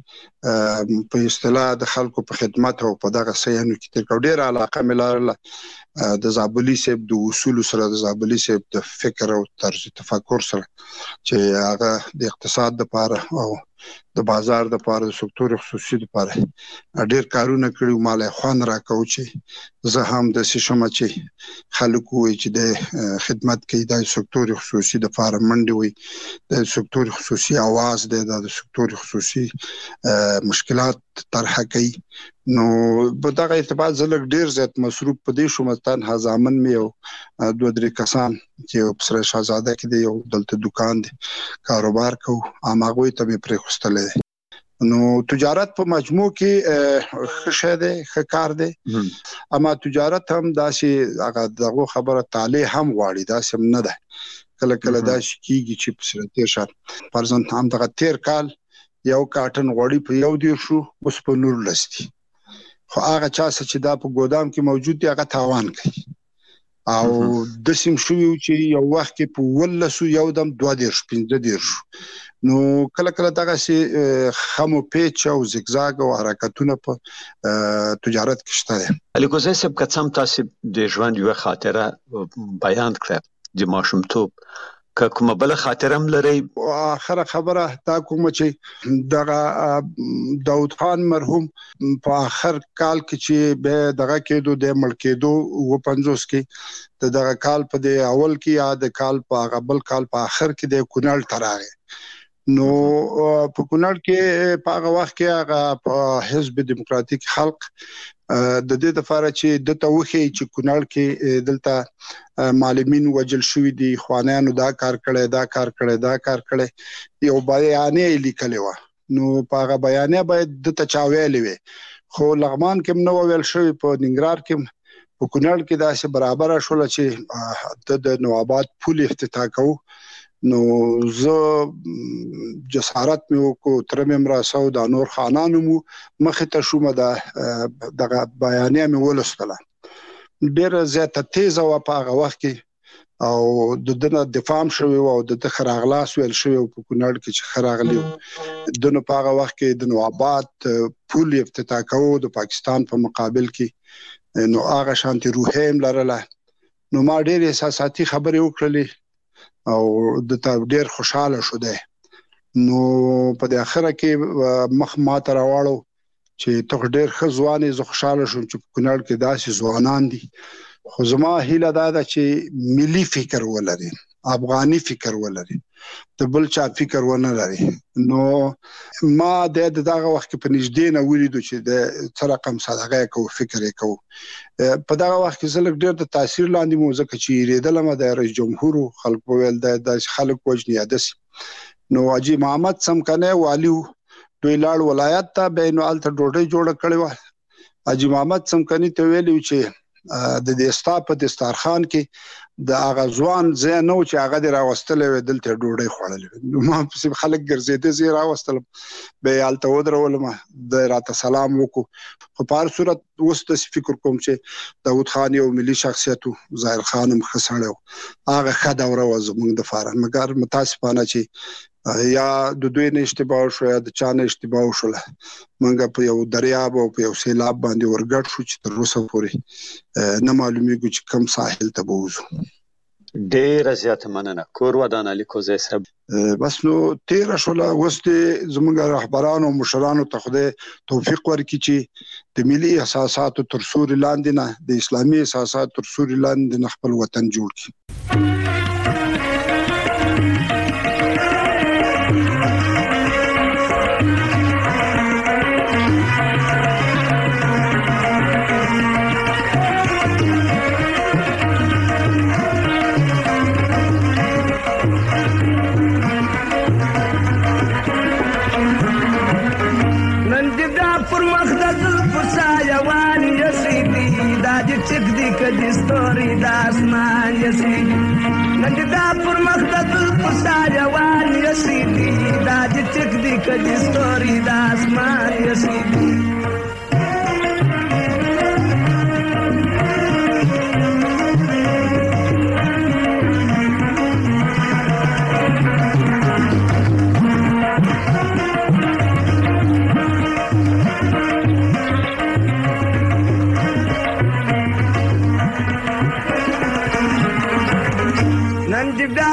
داسې په اصطلاح د خلکو په خدمت او په دغه سیانو کې تر ډیره علاقه مې لرله د زابلی صاحب د اصول سره د زابلی صاحب د فکر او طرز تفکر سره چې هغه د اقتصاد لپاره او د بازار د لپاره د سکتور خصوصي لپاره ډېر کارونه کړي مال خوان راکو چې زه هم د سیشم چې خلکو چې د خدمت کوي د سکتور خصوصي د لپاره منډي وي د سکتور خصوصي आवाज د سکتور خصوصي مشکلات طرح کوي نو په دغه ارتباط زلک ډیر زیات مصروف پدې شو مستان هزامن مې او دوه درې کسان چې په سره شاهزاده کې دی یو دلته دکان دی کاروبار کو اماغه ته به پرې خوستلې نو تجارت په مجموع کې خشه ده خکار ده اما تجارت هم داسې هغه دغه خبره تعالی هم غواړي داسې نه ده کله کله داسې کیږي چې په سره تیر شات پرځن هم دغه تیر کال یو کارټن غوړي په یو دی شو اوس په نور لستی خو هغه چا چې دا په ګودام کې موجود دی هغه تاوان کوي او د سیم شو چې یو وخت کې په ولسو یو دم دوه دیر پنځه دیر شو نو کله کله دغه سي خمو پیچ او زیگزاګ او حرکتونه په تجارت کې شته علي ګوزه صاحب کڅم تاسو د ژوند یو خاطره بیان کړه د ماشومتوب که کومه بل خاطره هم لري اخره خبره تا کوم چې دغه داود خان مرحوم په اخر کال کې چې به دغه کېدو د ملکېدو و پنځوس کې د دغه کال په د اول کې یا د کال په غبل کال په اخر کې د کونړ تراغه نو په کونړ کې په هغه وخت کې هغه په حزب دیموکراتیک خلق د دې لپاره چې د توخی چې کونړ کې دلته معلمین وجل شوې دي خوانانو دا کار کړي دا کار کړي دا کار کړي یو بیانې لیکلې و نو په هغه بیانې باید د تچاویلې وي خو لغمان کې نو ویل شوی په ننګرهار کې په کونړ کې داسې برابر شول چې د نواباد پول افتتاح کوو نو زه جسارت مې وکړو تر مې مراسو د نور خانانو مو مخه ته شوم د دغه بیانیه مې ولستله ډېر زیاته تیز او په هغه وخت کې او د دنه دفاع شوی او د خراغلاس ویل شوی په کونړ کې چې خراغلی دنه په هغه وخت کې د نواباد پول افتتاح کوو د پاکستان په مقابل کې نو هغه شانتي روحیم لرله نو ما ډېر احساساتي خبرې وکړلې او د تا ډیر خوشاله شو ده نو په د اخره کې مخ ما تر واړو چې ته ډیر خزوانې زه خوشاله شوم چې کونړ کې داسې ځوانان دي خو زما هیله دا ده چې ملي فکر ولري افغاني فکر ولري د بل چا فکر ونه لري نو ما د دغه وخت په نږدې نه ولیدو چې د څه رقم صدقه کو فکر کو په دغه وخت کې زلک ډېر د تاثیر لاندې مو ځکه چې ریدلم د رئیس جمهور خلک ویل د خلک وجنی ادس نو اجي محمد سمکنه والیو دوی لاړ ولایت ته بینو الته ډوډۍ جوړ کړی و اجي محمد سمکنه ته ویلو چې د دې ستا په دسترخوان کې د اغازوان زینو چې هغه د راوستلې دلته ډوډۍ خوړلې نو ما په خلک ګرځېده زی راوستل به الته ودرولم د راته سلام وکړو په پار صورت وست فکر کوم چې داود خان یو ملي شخصیت ظاهر خان مخسړو هغه خدای ورو زموږ د فارن مګر متاسفانه چې یا د دوی نه اشتباه شو یا د چا نه اشتباه شو منګه په یو دریاب او په یو سیلاب باندې ورګټ شو چې تر اوسه پورې نه معلومیږي چې کوم ساحل ته بوزو ډېر زیات مننه کور ودان علي کوزه صاحب بس نو تیر شولا وسته زموږ رهبرانو او مشرانو ته خدای توفیق ورکړي چې د ملي احساساتو تر سوري لاندې نه د اسلامي احساساتو تر سوري لاندې نه خپل وطن جوړ کړي چک دی کدی ستوري د اسمان یسي نګدا پر مخدد پسا جوان یسي دا چک دی کدی ستوري د اسمان یسي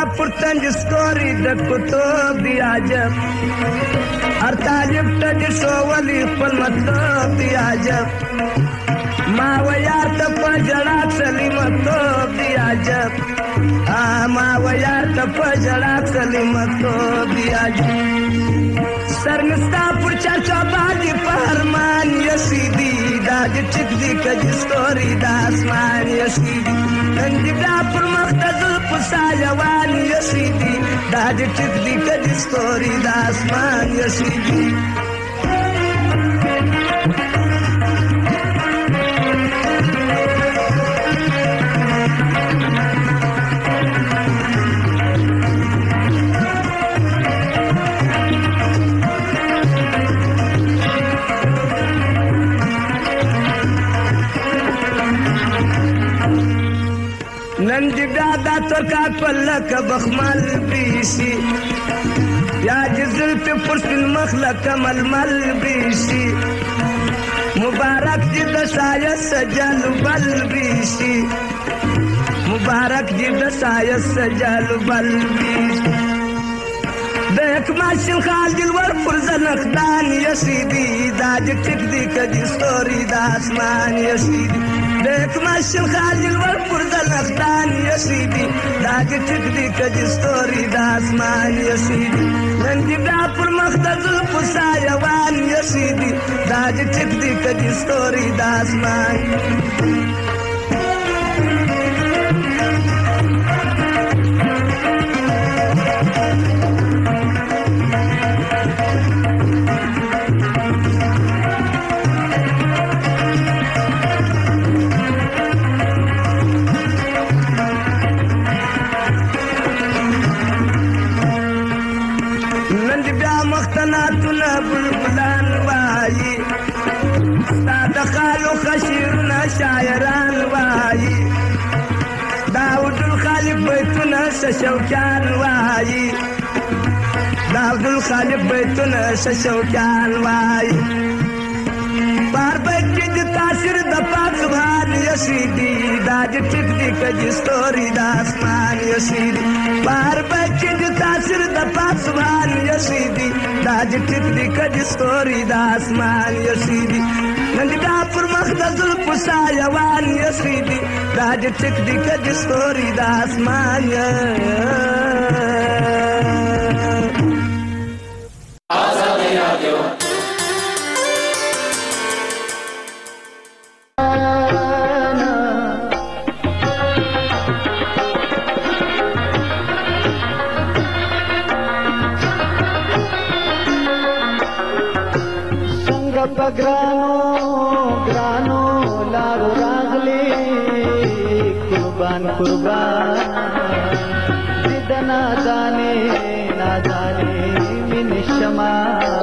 پر تنج ستوري د کتب دی عجب هر طالب ته د شوولي خپل مطلب دی عجب ما ویار ته په جړا سلیمتوب دی عجب ما ویار ته په جړا سلیمتوب دی عجب سر نستا پر چرچا باندې پهرمان یسیدی دا د ټیک دی کج ستوري د اسمان یسیدی نن دی دا پر مختز پسا جوان یسیدی دا د ټیک دی کج ستوري د اسمان یسیدی نن دی دا ترکا پلک بخمل بیسی یا جزل پی پرسن مخلق ململ بیسی مبارک دی دسایت سجل بل بیسی مبارک دی دسایت سجل بل بیسی دیکھ ماشن خال دلور پرزن اخدان یسیدی دا دی ٹک دی کجی ستوری دا اسمان یسیدی دیکھ ماشن خال دلور پرزن اخدان یسیدی دا دی ٹک دی کجی ستوری دا اسمان یسیدی نندی دا پر مخدز پسا یوان یسیدی دا دی ٹک دی کجی ستوری دا اسمان مختناتنا بلبلان وائی ستا دخالو خشیرنا شاعران وائی داود الخالق بیتنا ششوکان وائی داود الخالق بیتنا ششوکان وائی بار بیتی دی تاثر دا پاک سبحان یسیدی دا دی ٹک دی کجی ستوری دا اسمان یسیدی بار بیتی دی تاثر دا پاک سبحان یسیدی دا دی ٹک دی کجی ستوری دا اسمان یسیدی نندی دا پر مخدز الپسا یوان یسیدی دا دی ٹک دی کجی ستوری دا اسمان آزادی رادیو ग्रानो ग्रानो लारो रागले कुर्बान कुर्बान जिद ना जाने ना जाने मिन शमा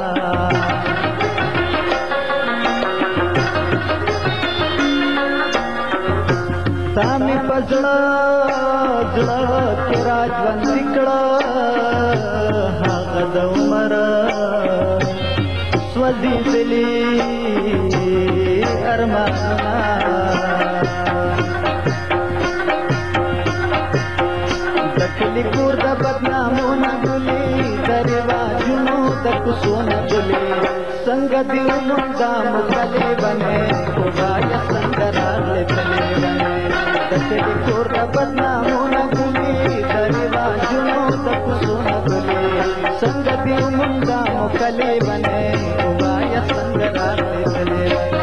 सामी पजड़ा जड़ा तेरा जवन सिकड़ा हागद उमर स्वदी दिली अरमाना दखली कुर्द बदनामो न गुली दरवा जुनो तक सोना गुली संग दिल मुंदा मुकले बने खुदाया संगराले चले बने दखली कुर्द बदनामो न गुली दरवा जुनो तक सोना गुली संग दिल मुंदा मुकले बने खुदाया संगराले चले बने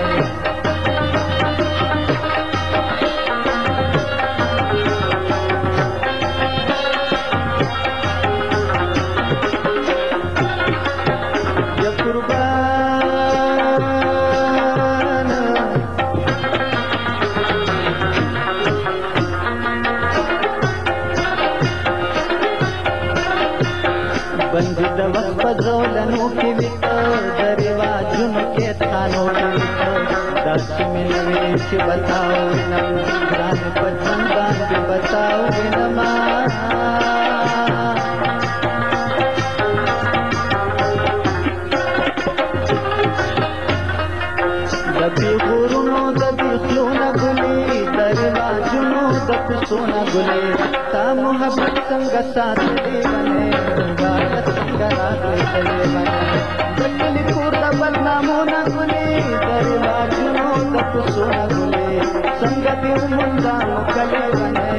बंदिद वक्त पजोलनों के भीतर दरवाजुन के थानों के भीतर दस मिनट बताओ नम ग्राम पचंदान के बताओ नमा दबी गुरुनो दबी सोना गुली दरवाजुनो दब सोना गुली ता मोहब्बत څنګه ساتلې ونه خدای څنګه راغلې ونه دکلي کور د بدنامونه ګلې درواجونو د کوڅو ګلې څنګه دې مونږه کلې ونه